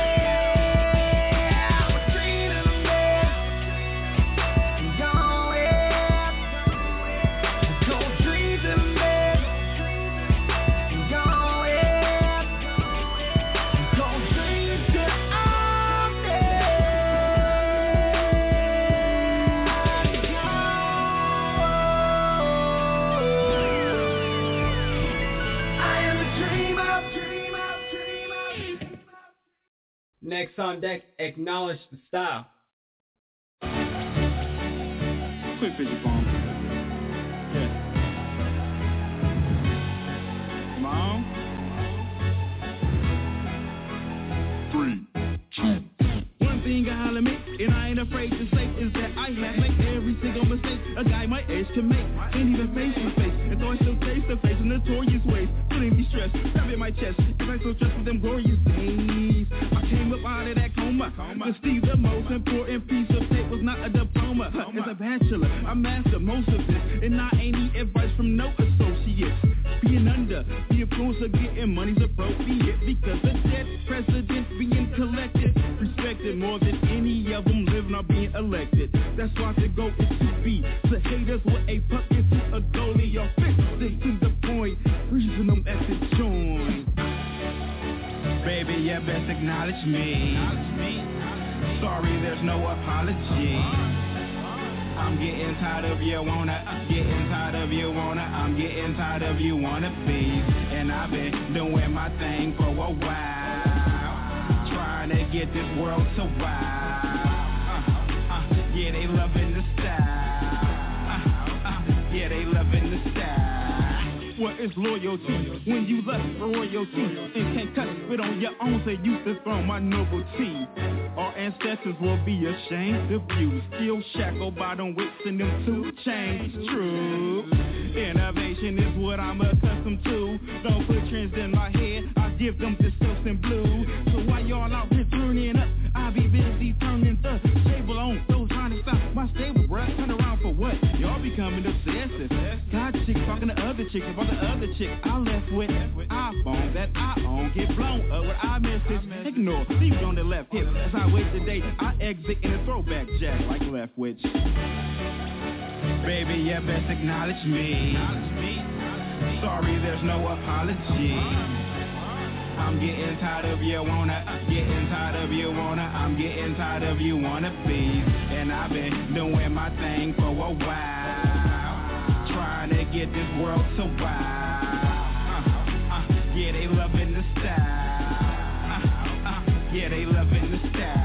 I'm dreaming of this and gone. Next on deck, Acknowledge the Style. Quick picture phone. Yeah. Mom? Three, two. One thing I holler me, and I ain't afraid to say, is that I have made every single mistake a guy my age can make. Ain't even face to face, and so I still face to face in notorious ways. Putting me stressed, grabbing my chest, cause I so stressed with them glorious days. I came up out of that coma, to see the most important piece of tape was not a diploma. As a bachelor, I mastered most of this, and I ain't need advice from no associates. Being under the influence of getting money's appropriate, because the dead president being collected, respected more than any of them living or being elected. That's why the goal is to be to haters with a bucket to a goalie or fix it to the point, reason them at the joint. Baby, you best acknowledge me. Sorry, there's no apology. I'm getting tired of you wanna, getting tired of you wanna, I'm getting tired of you wanna be. And I've been doing my thing for a while, trying to get this world to wow. Uh, uh, yeah, they loving the style. Uh, uh, yeah, they loving the style. What is loyalty when you lust for royalty and can't cut it on your own? Say you dethrone my nobility. Our ancestors will be ashamed of you. Still shackled by them whips and them two chains. True. Innovation is what I'm accustomed to. Don't put trends in my head, I give them the silks and blue. So while y'all out here turning up, I'll be busy turning the table on those trying to stop my stable, bruh. Turn around for what? Y'all becoming obsessive. Got chicks talking to other chicks about the other chick I left with. iPhone that I own get blown up with iMessage. Ignore, leave it on the left hip. As I wait today, I exit in a throwback jack like left witch. Baby, you best acknowledge me. Sorry, there's no apology. I'm getting tired of you wanna, getting tired of you wanna, I'm getting tired of you wanna please. And I've been doing my thing for a while, trying to get this world to wild. Uh, uh, yeah, they loving the style. Uh, uh, yeah, they loving the style.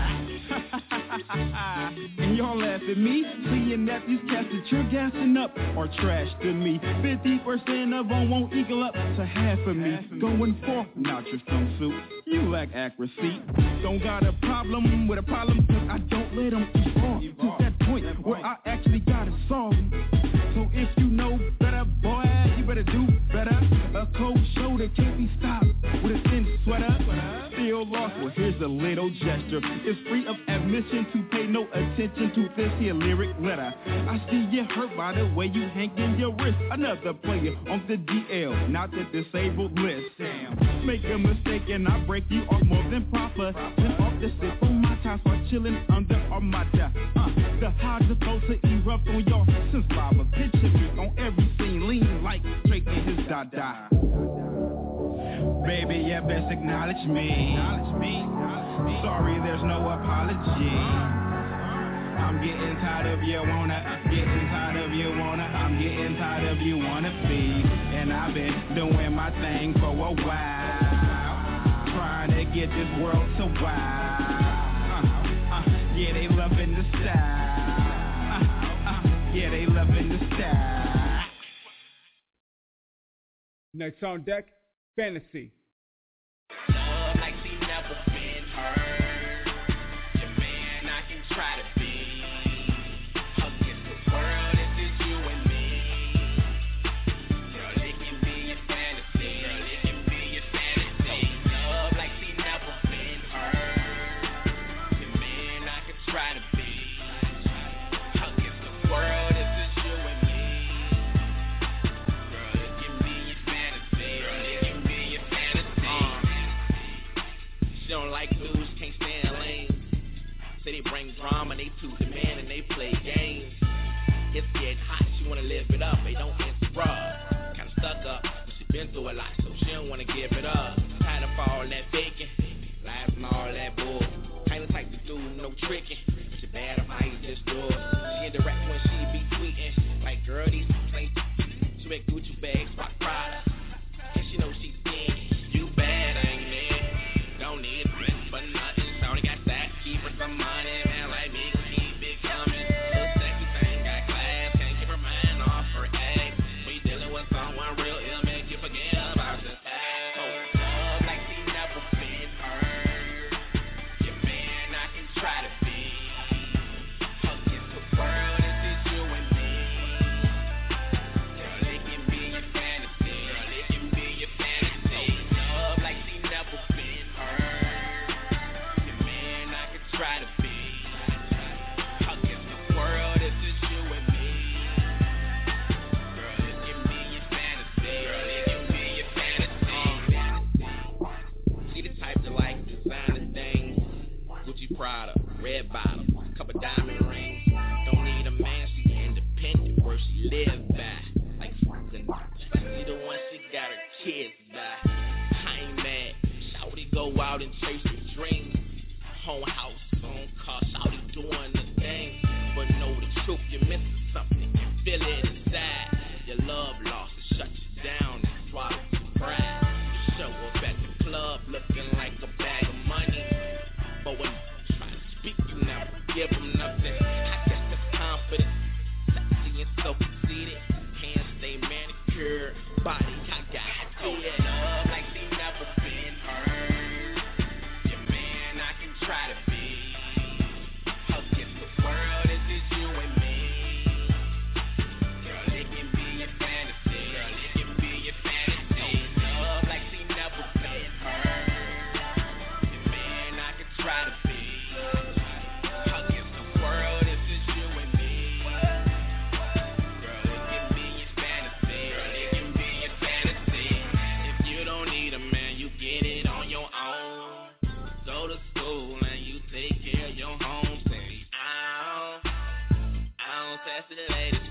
And y'all laugh at me, seeing that these cats that you're gassing up are trash to me. fifty percent of them won't equal up to half of me. Going for not your swimsuit, you lack accuracy. Don't got a problem with a problem, cause I don't let them evolve to that point where I actually gotta solve them. So if you know better, boy, you better do better. A cold shoulder can't be stopped with a thin sweater. Still lost, well here's a little gesture. It's free of admission to pay no attention to this here lyric letter. I see you hurt by the way you hanging your wrist. Another player on the D L, not the disabled list. Damn, make a mistake and I break you off more than proper. Then off the sip on my time, start chilling under Armada. Uh, the high supposed to erupt on y'all since lava. Picture me on every scene, lean like Drake and his dada. Baby, you best acknowledge me. Sorry, there's no apology. I'm getting tired of you wanna, getting tired of you wanna, I'm getting tired of you wanna please. And I've been doing my thing for a while, trying to get this world to wild. Uh, uh, yeah, they loving the style. Uh, uh, yeah, they loving the style. Next on deck, Fantasy. Love like she never been hurt. Your man I can try to be. Against the world, it's just you and me. Girl, it can be your fantasy. Girl, it can be your fantasy. Love like she never been hurt. Your man I can try to be. Against the world, it's just you and me. Girl, it can be your fantasy. Girl, it can be your fantasy. She don't like dudes, can't stand lanes. Say they bring drama, they too demand and they play games. It's getting hot, she wanna live it up, they don't interrupt. Kinda stuck up, but she been through a lot, so she don't wanna give it up. Tired of all that faking, lies and all that bull. Kinda type to do no tricking, but she bad if I just do it. She indirect when she be tweeting, like girl these complaints. She wear Gucci bags, rock Prada, and she know she's thin. You bad, ain't it? Don't need a friend for nothing. Shawty got that, keep her some money. Man like me, keep it coming. Little sexy thing, got class, can't keep her mind off her ass. We dealing with someone real, it'll make you forget about your past. So love like she never been hurt. Your man I can try to be. Against the world, it's just you and me. Girl, it can be your fantasy. Girl, it can be your fantasy. Love like she never been hurt. Your man I can try to be. Against the world, it's just you and me. Girl, it can be your fantasy. Girl, it can be your fantasy. She the type to like designer things. Gucci Prada, red bottom, couple diamond rings. Don't need a man, she independent, where she live by. Like fucking, she the one she got her kids by. I ain't mad, shawty go out and chase her dreams. Home house, own car, shawty doing the thing. But know the truth, you're missing something, you feel it inside. Your love lost, it shut you down and swallowed your pride. You show up at the club looking like a bag of money. But when you try to speak, you never give them nothing. I guess that's confidence, sexy and so conceited. Hands stay manicured, body I got it. Love like she never been hurt. Your man I can try to be. Against the world, it's just you and me. Girl, it can be your fantasy. Girl, it can be your fantasy. Love like she never been hurt. Your man I can try to be. Against the world, it's just you and me. Girl, it can be your fantasy. Girl, it can be your fantasy. If you don't need a man, you get it on your own. Go to school and you take care of your home. Say, I don't, I don't test the latest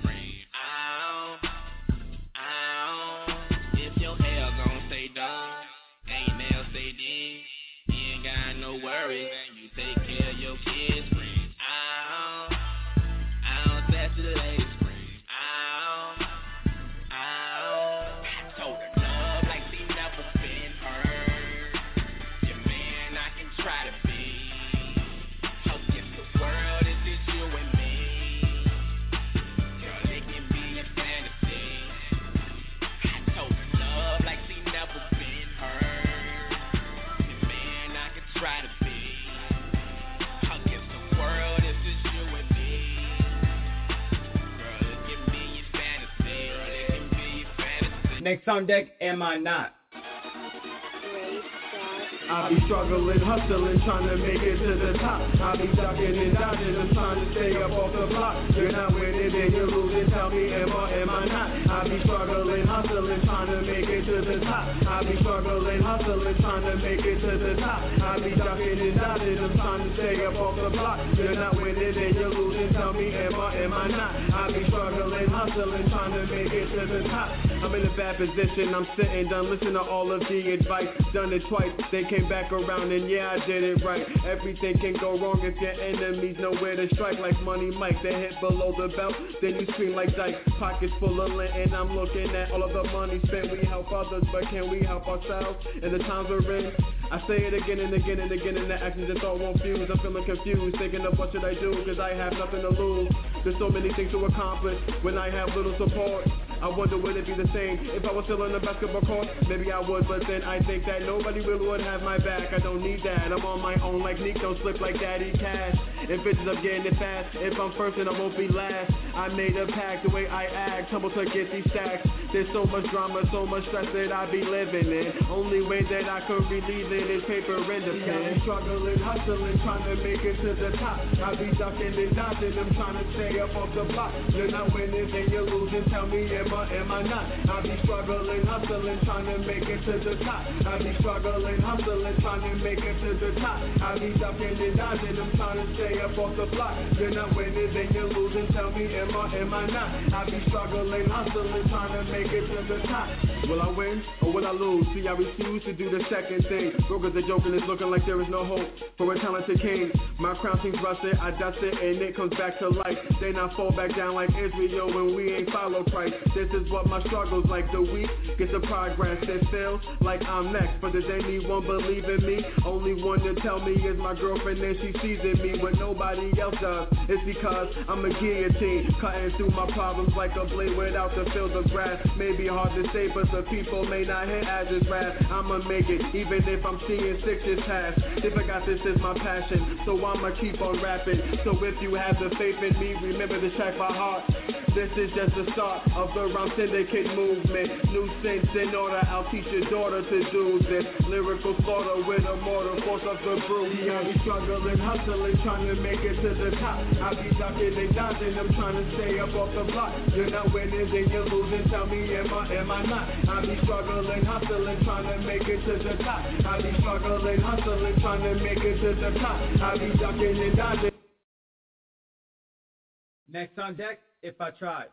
Next on deck, Am I Not? I be struggling, hustling, trying to make it to the top. I be ducking and dodging, I'm trying to stay up off the block. You're not winning, then you're losing, tell me am I, am I not? I be struggling, hustling, trying to make it to the top. I be struggling, hustling, trying to make it to the top. I be ducking and dodging, I'm trying to stay up off the block. You're not winning, then you're losing, tell me am I, am I not? I be struggling, hustling, trying to make it to the top. I'm in a bad position, I'm sitting done, listen to all of the advice. Done it twice, they came back around and yeah, I did it right. Everything can go wrong if your enemies know where to strike. Like Money Mike, they hit below the belt, then you scream like Dyke. Pockets full of lint and I'm looking at all of the money spent. We help others, but can we help ourselves in the times we're in? I say it again and again and again and the actions just all won't fuse. I'm feeling confused, thinking of what should I do, cause I have nothing to lose. There's so many things to accomplish when I have little support. I wonder would it be the same if I was still on the basketball court? Maybe I would, but then I think that nobody really would have my back. I don't need that, I'm on my own like Nick, don't slip like Daddy Cash. If bitches up getting it fast, if I'm first then I won't be last. I made a pact, the way I act, tumble to get these stacks. There's so much drama, so much stress that I be living in. Only way that I could relieve it is paper and the pen. I'm struggling, hustling, trying to make it to the top. I be ducking and dodging, I'm trying to stay up off the block. You're not winning, then you're losing, tell me am I, am I not? I be struggling, hustling, trying to make it to the top. I be struggling, hustling, trying to make it to the top. I be ducking and dodging, I'm trying to stay up off the block. You're not winning, then you're losing, tell me am I, am I not? I be struggling, hustling, trying to make it to the top. Will I win or will I lose? See, I refuse to do the second thing. Brokers are joking, it's looking like there is no hope for a talented king. My crown seems rusted, I dust it and it comes back to life. They not fall back down like Israel when we ain't follow Christ. This is what my struggles like. The weak get the progress, it feels like I'm next. But does anyone believe in me? Only one to tell me is my girlfriend and she sees in me what nobody else does. It's because I'm a guillotine, cutting through my problems like a blade without the field of grass. Maybe hard to say, but the people may not hear as it's rap. I'ma make it, even if I'm seeing sixes pass. If I got this is my passion, so I'ma keep on rapping. So if you have the faith in me, remember to check my heart. This is just the start of the Rhyme Syndicate movement. New sense in order, I'll teach your daughter to do this. Lyrical slaughter with a mortar, force of the brute. Yeah, I be struggling, hustling, trying to make it to the top. I be ducking and dodging, I'm trying to stay up off the block. You're not winning, then you're losing, tell me am I, am I not? I be struggling, hustling, trying to make it to the top. I be struggling, hustling, trying to make it to the top. I be ducking and dodging. Next on deck, If I Tried.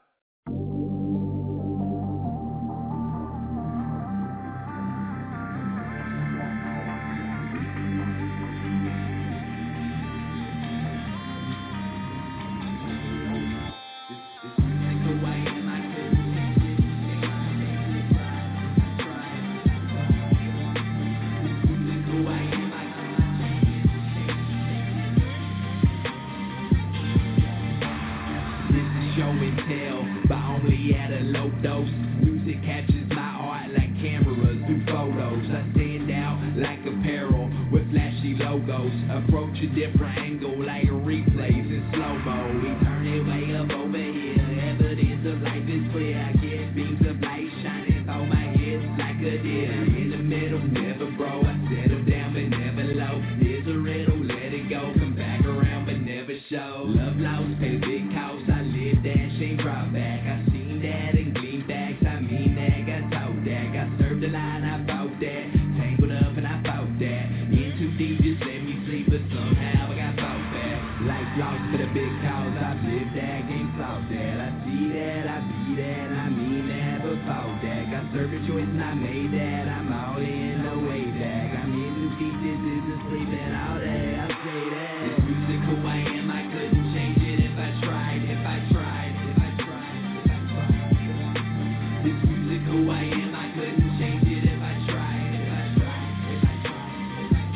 Approach a different angle like replays in slow-mo. We turn it way up over here. Evidence of life is clear. I get beams of light shining through my head like a deer. In the middle, never grow. I settle down but never low. Here's a riddle, let it go. Come back around but never show. Love lost, pay the big cost. I live that, she ain't drop back. I seen that and glean backs. I mean that, got told that. Got served the line, I fought that. Tangled up and I fought that. In too deep, just let me sleep, but somehow I got fought back. Life lost for the big cause, I've lived that, ain't fought that. I see that, I be that, I mean that, but fought that. Got served a choice and I made that. I'm all in, no way back. I'm in too deep, this isn't sleeping all day. I say that. This music who I am, I couldn't change it if I tried, if I tried, if I tried, if I tried. This music who I am, I couldn't change it if I tried, if I tried, if I tried, if I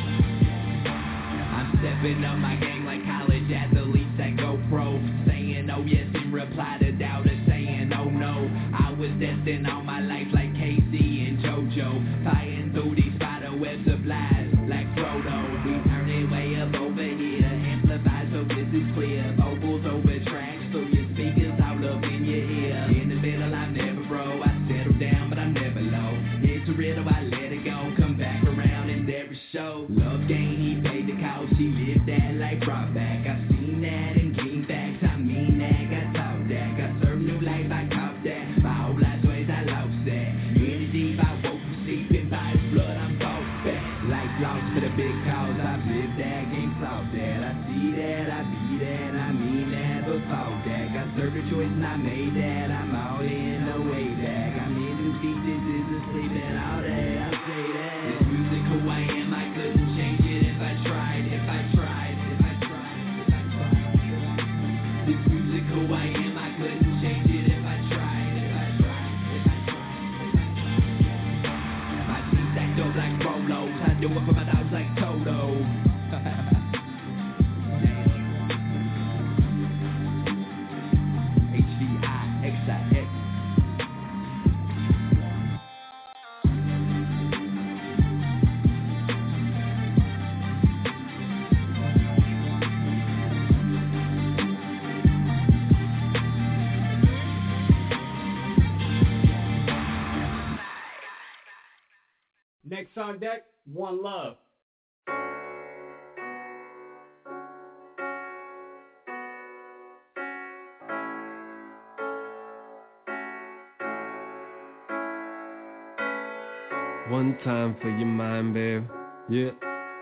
tried. I'm stepping up my game like college athletes that go pro. Saying oh yes in reply to doubters saying oh no. I was destined all my life like Casey and JoJo. Fighting through these spider webs of lies like Frodo. We turn it way up over here. Amplify so this is clear. Vocals over tracks through your speakers all up in your ear. In the middle I'm never bro. I settle down but I'm never served a choice and I made that. I'm out in the way back. I'm in new feet, this isn't sleeping all day. I say that. This music who I am, I couldn't change it if I tried, if I tried, if I tried, if I tried. This music who I am, I couldn't change it if I tried, if I tried, if I tried. My teeth stacked up like Rolos. I do it for my dogs like Toto. Next on deck, One Love. One time for your mind, babe. Yeah.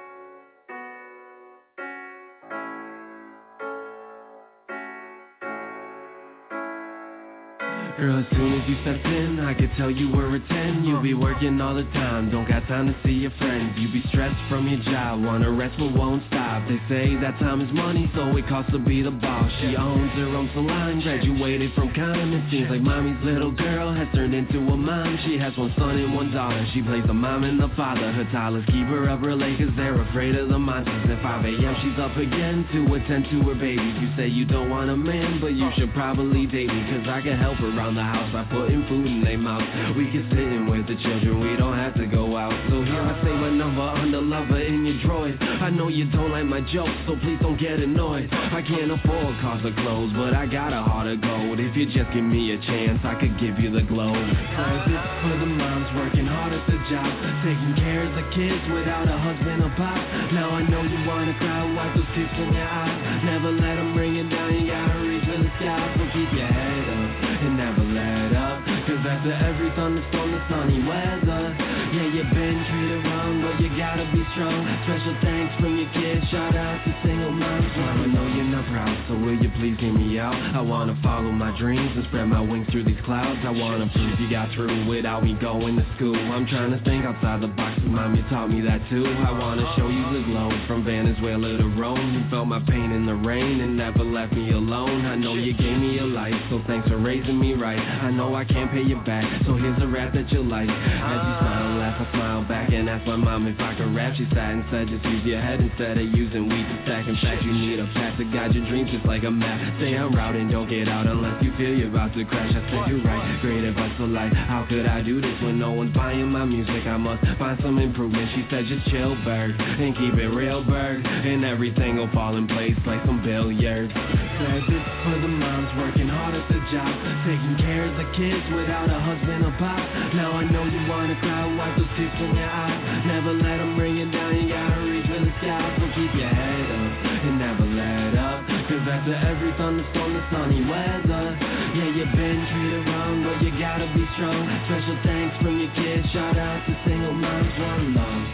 Girl, as soon as you stepped in, I could tell you were a ten. You be working all the time, don't got time to see your friends. You be stressed from your job, wanna rest but won't stop. They say that time is money, so it costs to be the boss. She owns her own salon, graduated from Con. It seems like mommy's little girl has turned into a mom. She has one son and one daughter, she plays the mom and the father. Her toddlers keep her up her late cause they're afraid of the monsters. At five a.m. she's up again to attend to her babies. You say you don't want a man, but you should probably date me, cause I can help her around the house by putting food in their mouth. We can sit in with the children, we don't have to go out. So here I say my number on the lover in your droid. I know you don't like my jokes, so please don't get annoyed. I can't afford cars or clothes, but I got a heart of gold. If you just give me a chance, I could give you the globe. Cause it's for the moms working hard at the job, taking care of the kids without a husband or pop. Now I know you wanna cry, wipe those tears from your eyes. Never let them bring you down, you gotta reach for the sky. So keep your head up and never let up, cause after every thunderstorm the sunny weather. Yeah, you've been treated wrong, but you gotta be strong. Special thanks from your kids, shout out to single moms. Mom, I know you're not proud, so will you please hear me out? I wanna follow my dreams and spread my wings through these clouds. I wanna prove you got through without me going to school. I'm trying to think outside the box, and mom, you taught me that too. I wanna show you the glow, from Venezuela to Rome. You felt my pain in the rain and never left me alone. I know you gave me a life, so thanks for raising me right. I know I can't pay you back, so here's a rap that you like. As you smile and laugh, I smile back and asked my mom if I could rap. She sat and said just use your head instead of using weed to stack. In fact, you need a path to guide your dreams just like a map. Stay en route and don't get out unless you feel you're about to crash. I said you're right, great advice for life. How could I do this when no one's buying my music? I must find some improvement. She said just chill, bird, and keep it real, bird, and everything will fall in place like some billiards. Said it's for the moms working hard at the job, taking care of the kids without a husband or pop. Now I know you wanna cry, wipe those tears from your eyes. Never let them bring you down, you gotta reach for the sky. So keep your head up and never let up, cause after every thunderstorm the sunny weather. Yeah, you've been treated wrong, but you gotta be strong. Special thanks from your kids, shout out to single moms, one love.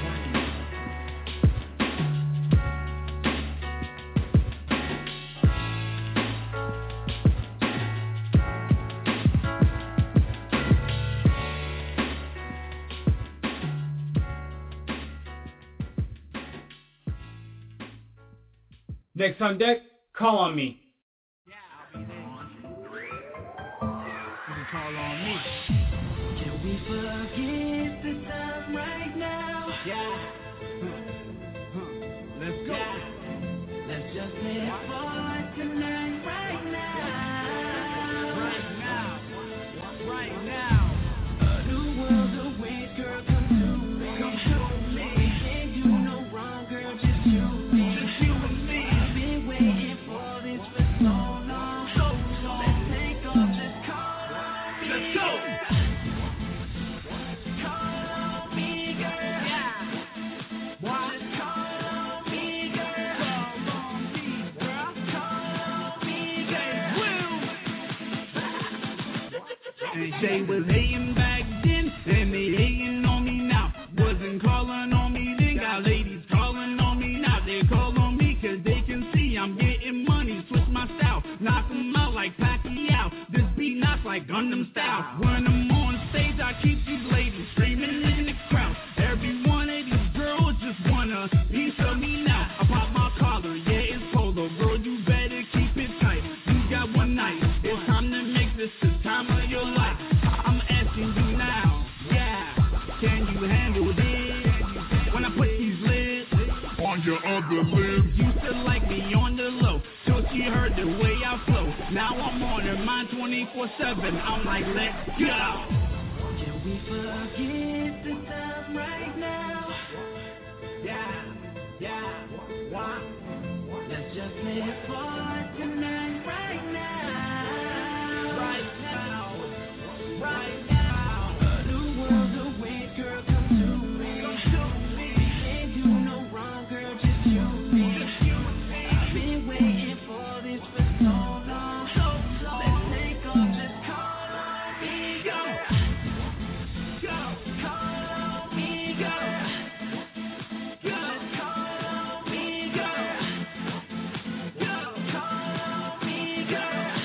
Next on deck, Call on Me. You can call on me. Can we forget the time right now? Yeah. Let's go. Yeah. Let's just live for tonight, right now. Right now. Right now. A new world awaits, girl, come to me. Come to me. We can't do no wrong, girl, just you and me. Just you and me. I've been waiting for this for so long. So long. Let's take off, just call on me. Let's go. Call on me, girl. Yeah. Why? Just call on me, girl. Call on me, girl. Call on me, girl. And they was hating back then, and they hating on me now. Wasn't calling on me then, got ladies calling on me now. They call on me cause they can see I'm getting money. Switch my style, knock them out like Pacquiao. me out. This beat knocks like Gundam style. When I'm on stage, I keep these ladies screaming in the crowd. Every one of these girls just want a piece of me now. I pop my collar, yeah, it's polo. Girl, you better keep it tight. You got one night. It's time to make this the time of your life. I'm asking you now, yeah. Can you handle this? When I put these lids on your other lips. Used to like me on the low, till she heard the way I flow. Now I'm on her mind twenty-four seven. I'm like, let's go. Can we forget the time right now? Yeah, yeah, why? Let's just live for tonight right now. Right now, right now. A new world away, girl, come to me. We can't do no wrong, girl, just you and me. I've been waiting for this for so long. Let's take off, just call on me, girl. Go, call on me, girl. Just call on me, girl. Go, call on me, girl.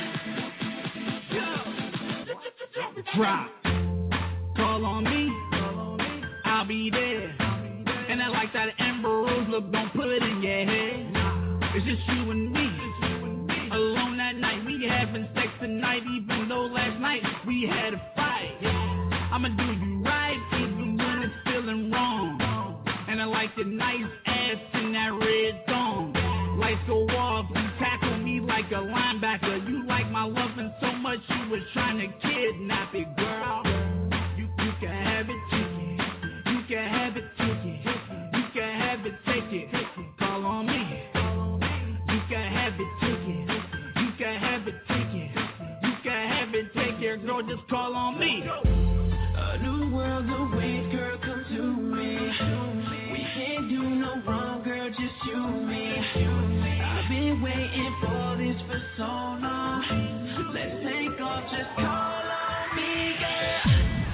Go. Drop. Call on me. I'll be there. And I like that Amber Rose look, don't put it in your head. It's just you and me. Alone at night, we having sex tonight, even though last night we had a fight. I'ma do you right, even when it's feeling wrong. And I like the nice ass in that red thong. Lights go off, you tackle me like a linebacker. You like my loving so much, you was trying to kidnap it, girl. You, you can have it, take it. You can have it, take it. You can have it, take it. Call on me. You can have it, take it. You can have it, take it. You can have it, take it, girl, just call on me. A new world away, girl, come to me. We can't do no wrong, girl, just you and me. I've been waiting for this for so long. Let's take off, just call on me, girl.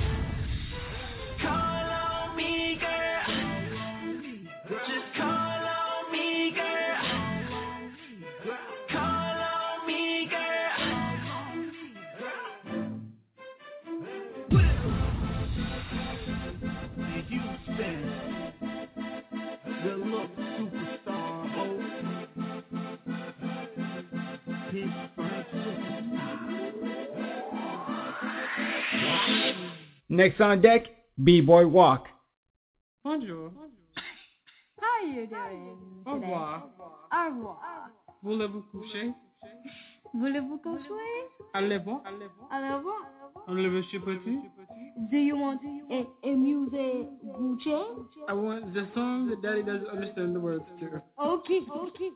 Call on me, girl. Just call on me, girl. Call on me, Houston, the look superstar, oh. Next on deck, B-Boy Walk. Bonjour. How are you doing Au today? revoir. Au revoir. Voulez-vous coucher? Voulez-vous coucher? Allez-vous? Allez-vous? Enlevez-vous petit? Do you want a, a music coucher? I want the song that Daddy doesn't understand the words to. Okay, okay.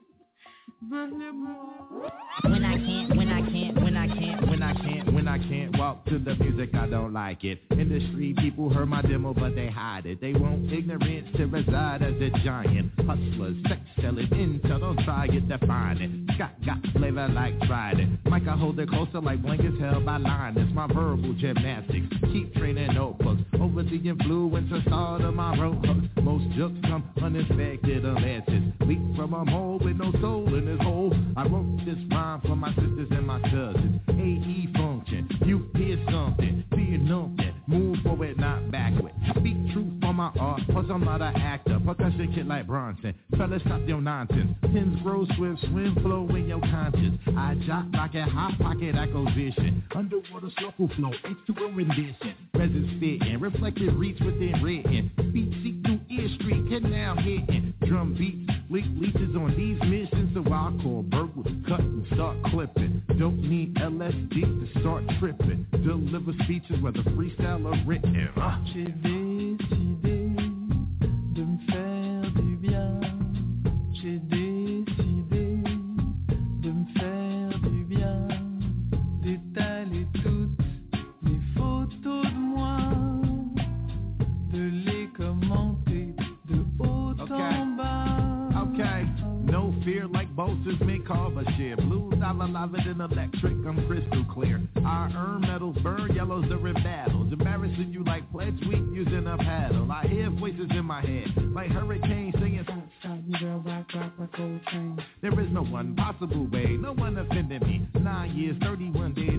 When I can't, when I can't, when I can't, when I can't, when I can't walk to the music, I don't like it. Industry people heard my demo, but they hide it. They want ignorance to reside as a giant. Hustlers, sex selling, intel, don't try it, define it. Scott got flavor like Friday. Mike, I hold it closer like blankets held by Linus. My verbal gymnastics, keep training notebooks. Over the influence of start of my road hooks. Most jokes come uninspected unless it's leak from a mole with no soul in his hole. I wrote this rhyme for my sisters and my cousins. A E function, you hear something, do you know that? Move forward, not backward. Speak truth for my art, plus I'm not an actor. Percussion kid like Bronson. Fellas, stop your nonsense. Pins grow swift, swim flow in your conscience. I jot like a hot pocket acquisition. Underwater circle flow, H two O rendition. Presence fitting, reflected reach within written. Beat seek through ear street, get now hitting. Drum beats, lick leeches on these missions. So I call burglars, cut and start clipping. Don't need L S D to start tripping. Deliver speeches whether freestyle or written. Uh. J'ai décidé de me faire du bien. J'ai décidé de me faire du bien. D'étaler toutes mes photos de moi. De les commenter de haut en bas. Okay, no fear like Bosa's mid carver share. Blue dollar liver than electric, I'm crystal clear. I earn medals, burn yellows during battles. Embarrassing you like pledge week using a paddle. I hear voices in my head, like hurricanes singing. Girl, rock, rock, rock, old train. There is no one possible way, no one offended me. Nine years, thirty-one days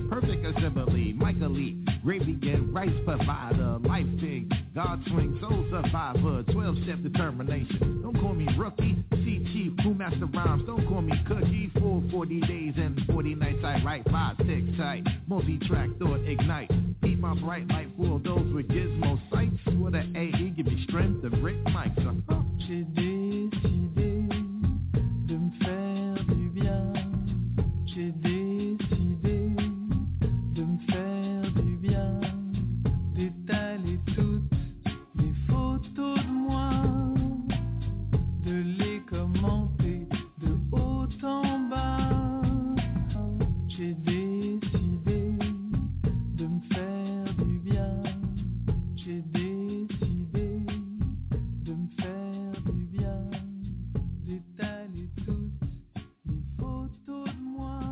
rights provider, life thing, God swing, soul survivor, twelve-step determination. Don't call me rookie, C Chief, who master rhymes. Don't call me cookie. Full forty days and forty nights I write five, six tight, multi-track thought ignite. Keep my bright light for those with gizmo sights. With an A E, give me strength to Rick Mike. Uh-huh. J'ai décidé de me faire du bien. J'ai décidé de me faire du bien. D'étaler toutes les photos de moi, de les commenter de haut en bas. J'ai décidé de me faire du bien. J'ai décidé de me faire du bien. D'étaler toutes les photos de moi.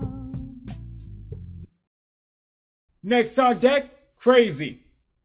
Next on deck, Crazy.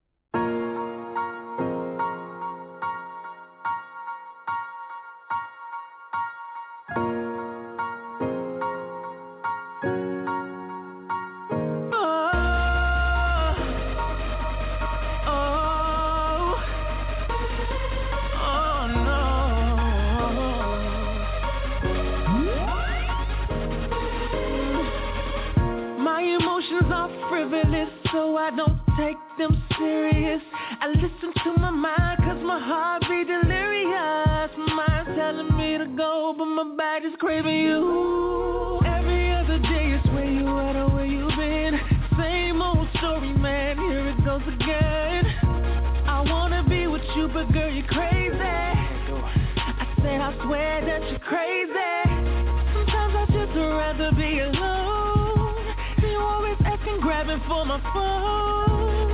My emotions are frivolous, so I don't take them serious. I listen to my mind, cause my heart be delirious. Mind telling me to go, but my body is craving you. Every other day is where you at or where you been. Same old story, man, here it goes again. I wanna be with you, but girl, you're crazy. I said I swear that you're crazy. Sometimes I just rather be alone. You always asking, grabbing for my phone.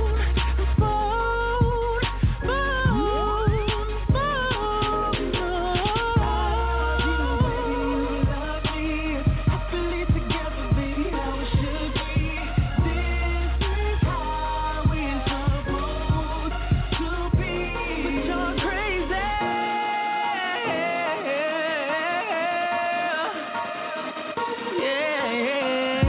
Phone, phone, phone. You love me, happily together, baby, how it should be. This is how we're supposed to be. But you're crazy. Yeah, yeah.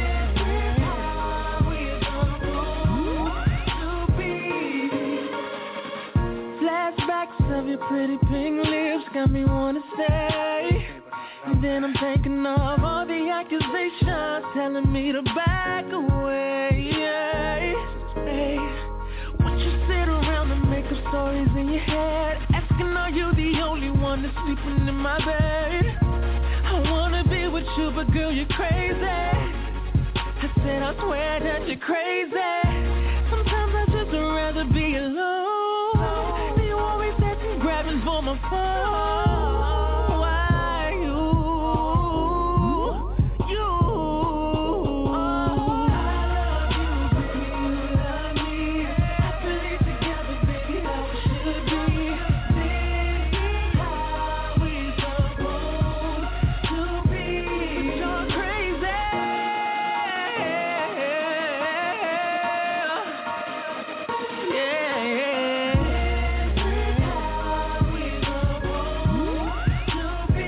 Flashbacks of your pretty pink lips got me wanna stay. And then I'm thinking of all the accusations telling me to back away. Hey, won't you sit around and make up stories in your head, asking are you the only one that's sleeping in my bed? I wanna be with you, but girl, you're crazy. I said I swear that you're crazy. Sometimes I just rather be alone. You always asking, grabbing for my phone. Why you? You? Oh, I love you, baby, you love me. Happily together, baby, how it should be. This is how we're supposed to be. But you're crazy. Yeah, yeah. This is how we're supposed to be.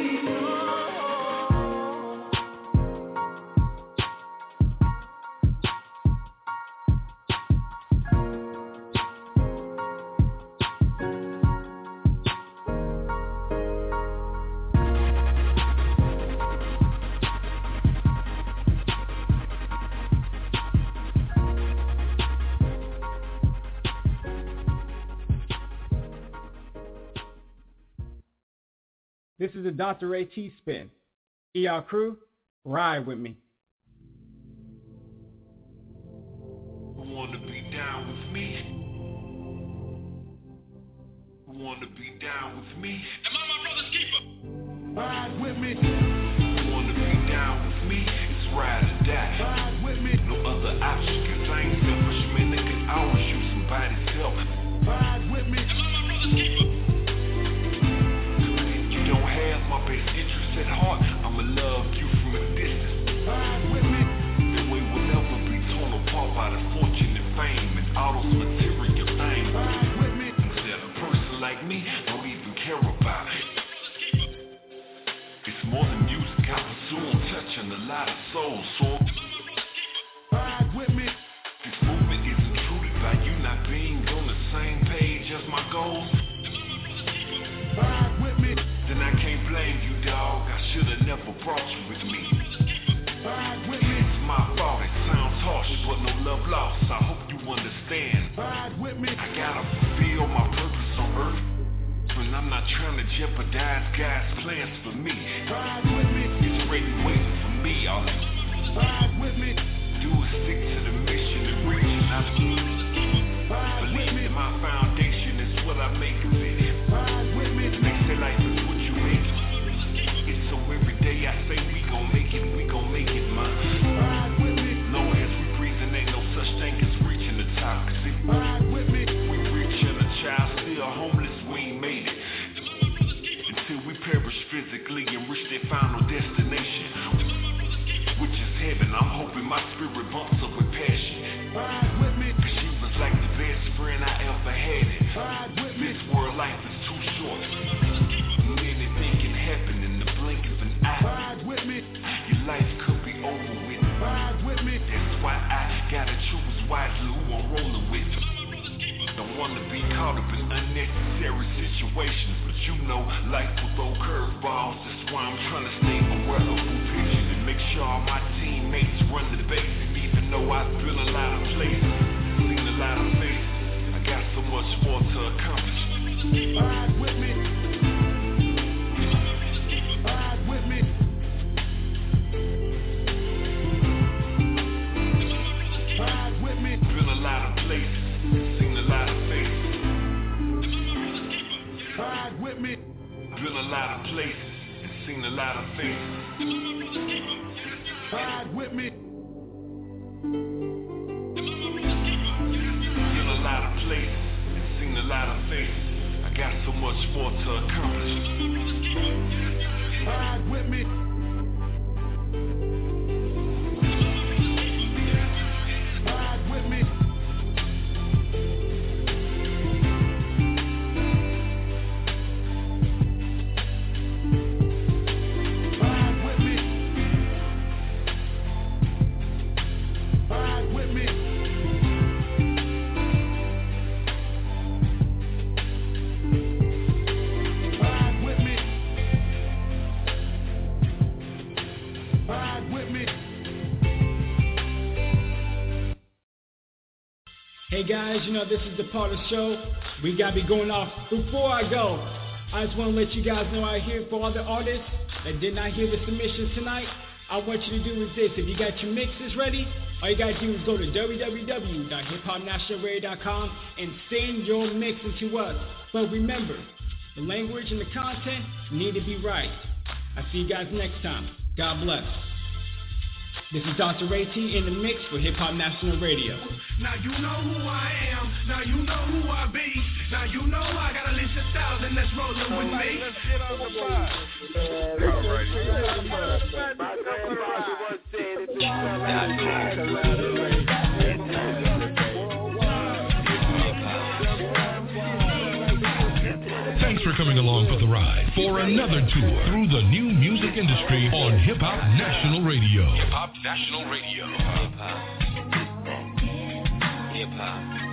This is a Doctor A T spin. E R Crew, ride with me. Wanna be down with me? Wanna be down with me? Am I my brother's keeper? Ride with me. Wanna be down with me? It's ride or die. Ride with me. No other option, cause I ain't selfish, man. Nigga, I always shoot somebody's help. Ride with me. Am I my brother's keeper? You don't have my best interest at heart. I'ma love you from a distance. Ride with me. And we will never be torn apart by the fortune and fame and all those material things. Ride with me. Instead a person like me don't even care about it. It's more than music I pursue, I'm touching a lot of souls. So never brought you with me. It's my fault, it sounds harsh, but no love lost. I hope you understand. I gotta fulfill my purpose on earth, but I'm not trying to jeopardize God's plans for me. It's ready waiting for me. All I do is stick to the mission and reach it. I believe in my foundation is what I make of it. They say life is what you make it. It's so every day I say we gon' make it, we gon' make it, man. Long as we breathing, ain't no such thing as reaching the top. Cause if we reaching a child still homeless, we ain't made it. Until we perish physically and reach their final destination, which is heaven. I'm hoping my spirit bumps up with passion. Cause she was like the best friend I ever had it. This world life is too short. Anything can happen in the blink of an eye. Your life could be over with. That's why I gotta choose wisely who I'm rolling with. Don't wanna be caught up in unnecessary situations, but you know life will throw curveballs. That's why I'm trying to stay aware of who pitches and make sure all my teammates run the base. And even though I've been a lot of places, seen a lot of faces, I got so much more to accomplish. Ride with me. Ride with me. Ride with me. Been a lot of places, seen a lot of faces. Ride with me. Been a lot of places and seen a lot of faces. Ride with me. Been a lot of places and seen a lot of faces. I got so much more to accomplish. Ride with me. Ride with me. Hey guys, you know this is the part of the show we gotta be going off. Before I go, I just want to let you guys know out here for all the artists that did not hear the submissions tonight, I want you to do is this. If you got your mixes ready, all you gotta do is go to w w w dot hip hop national radio dot com and send your mixes to us. But remember, the language and the content need to be right. I'll see you guys next time. God bless. This is Doctor Ray T in the mix for Hip Hop National Radio. Now you know who I am. Now you know who I be. Now you know I got a list of thousand that's rolling with me. Let's get on the fire. Thanks for coming along for the ride for another tour through the new music industry on Hip Hop National Radio. Hip Hop National Radio. Hip Hop. Hip Hop.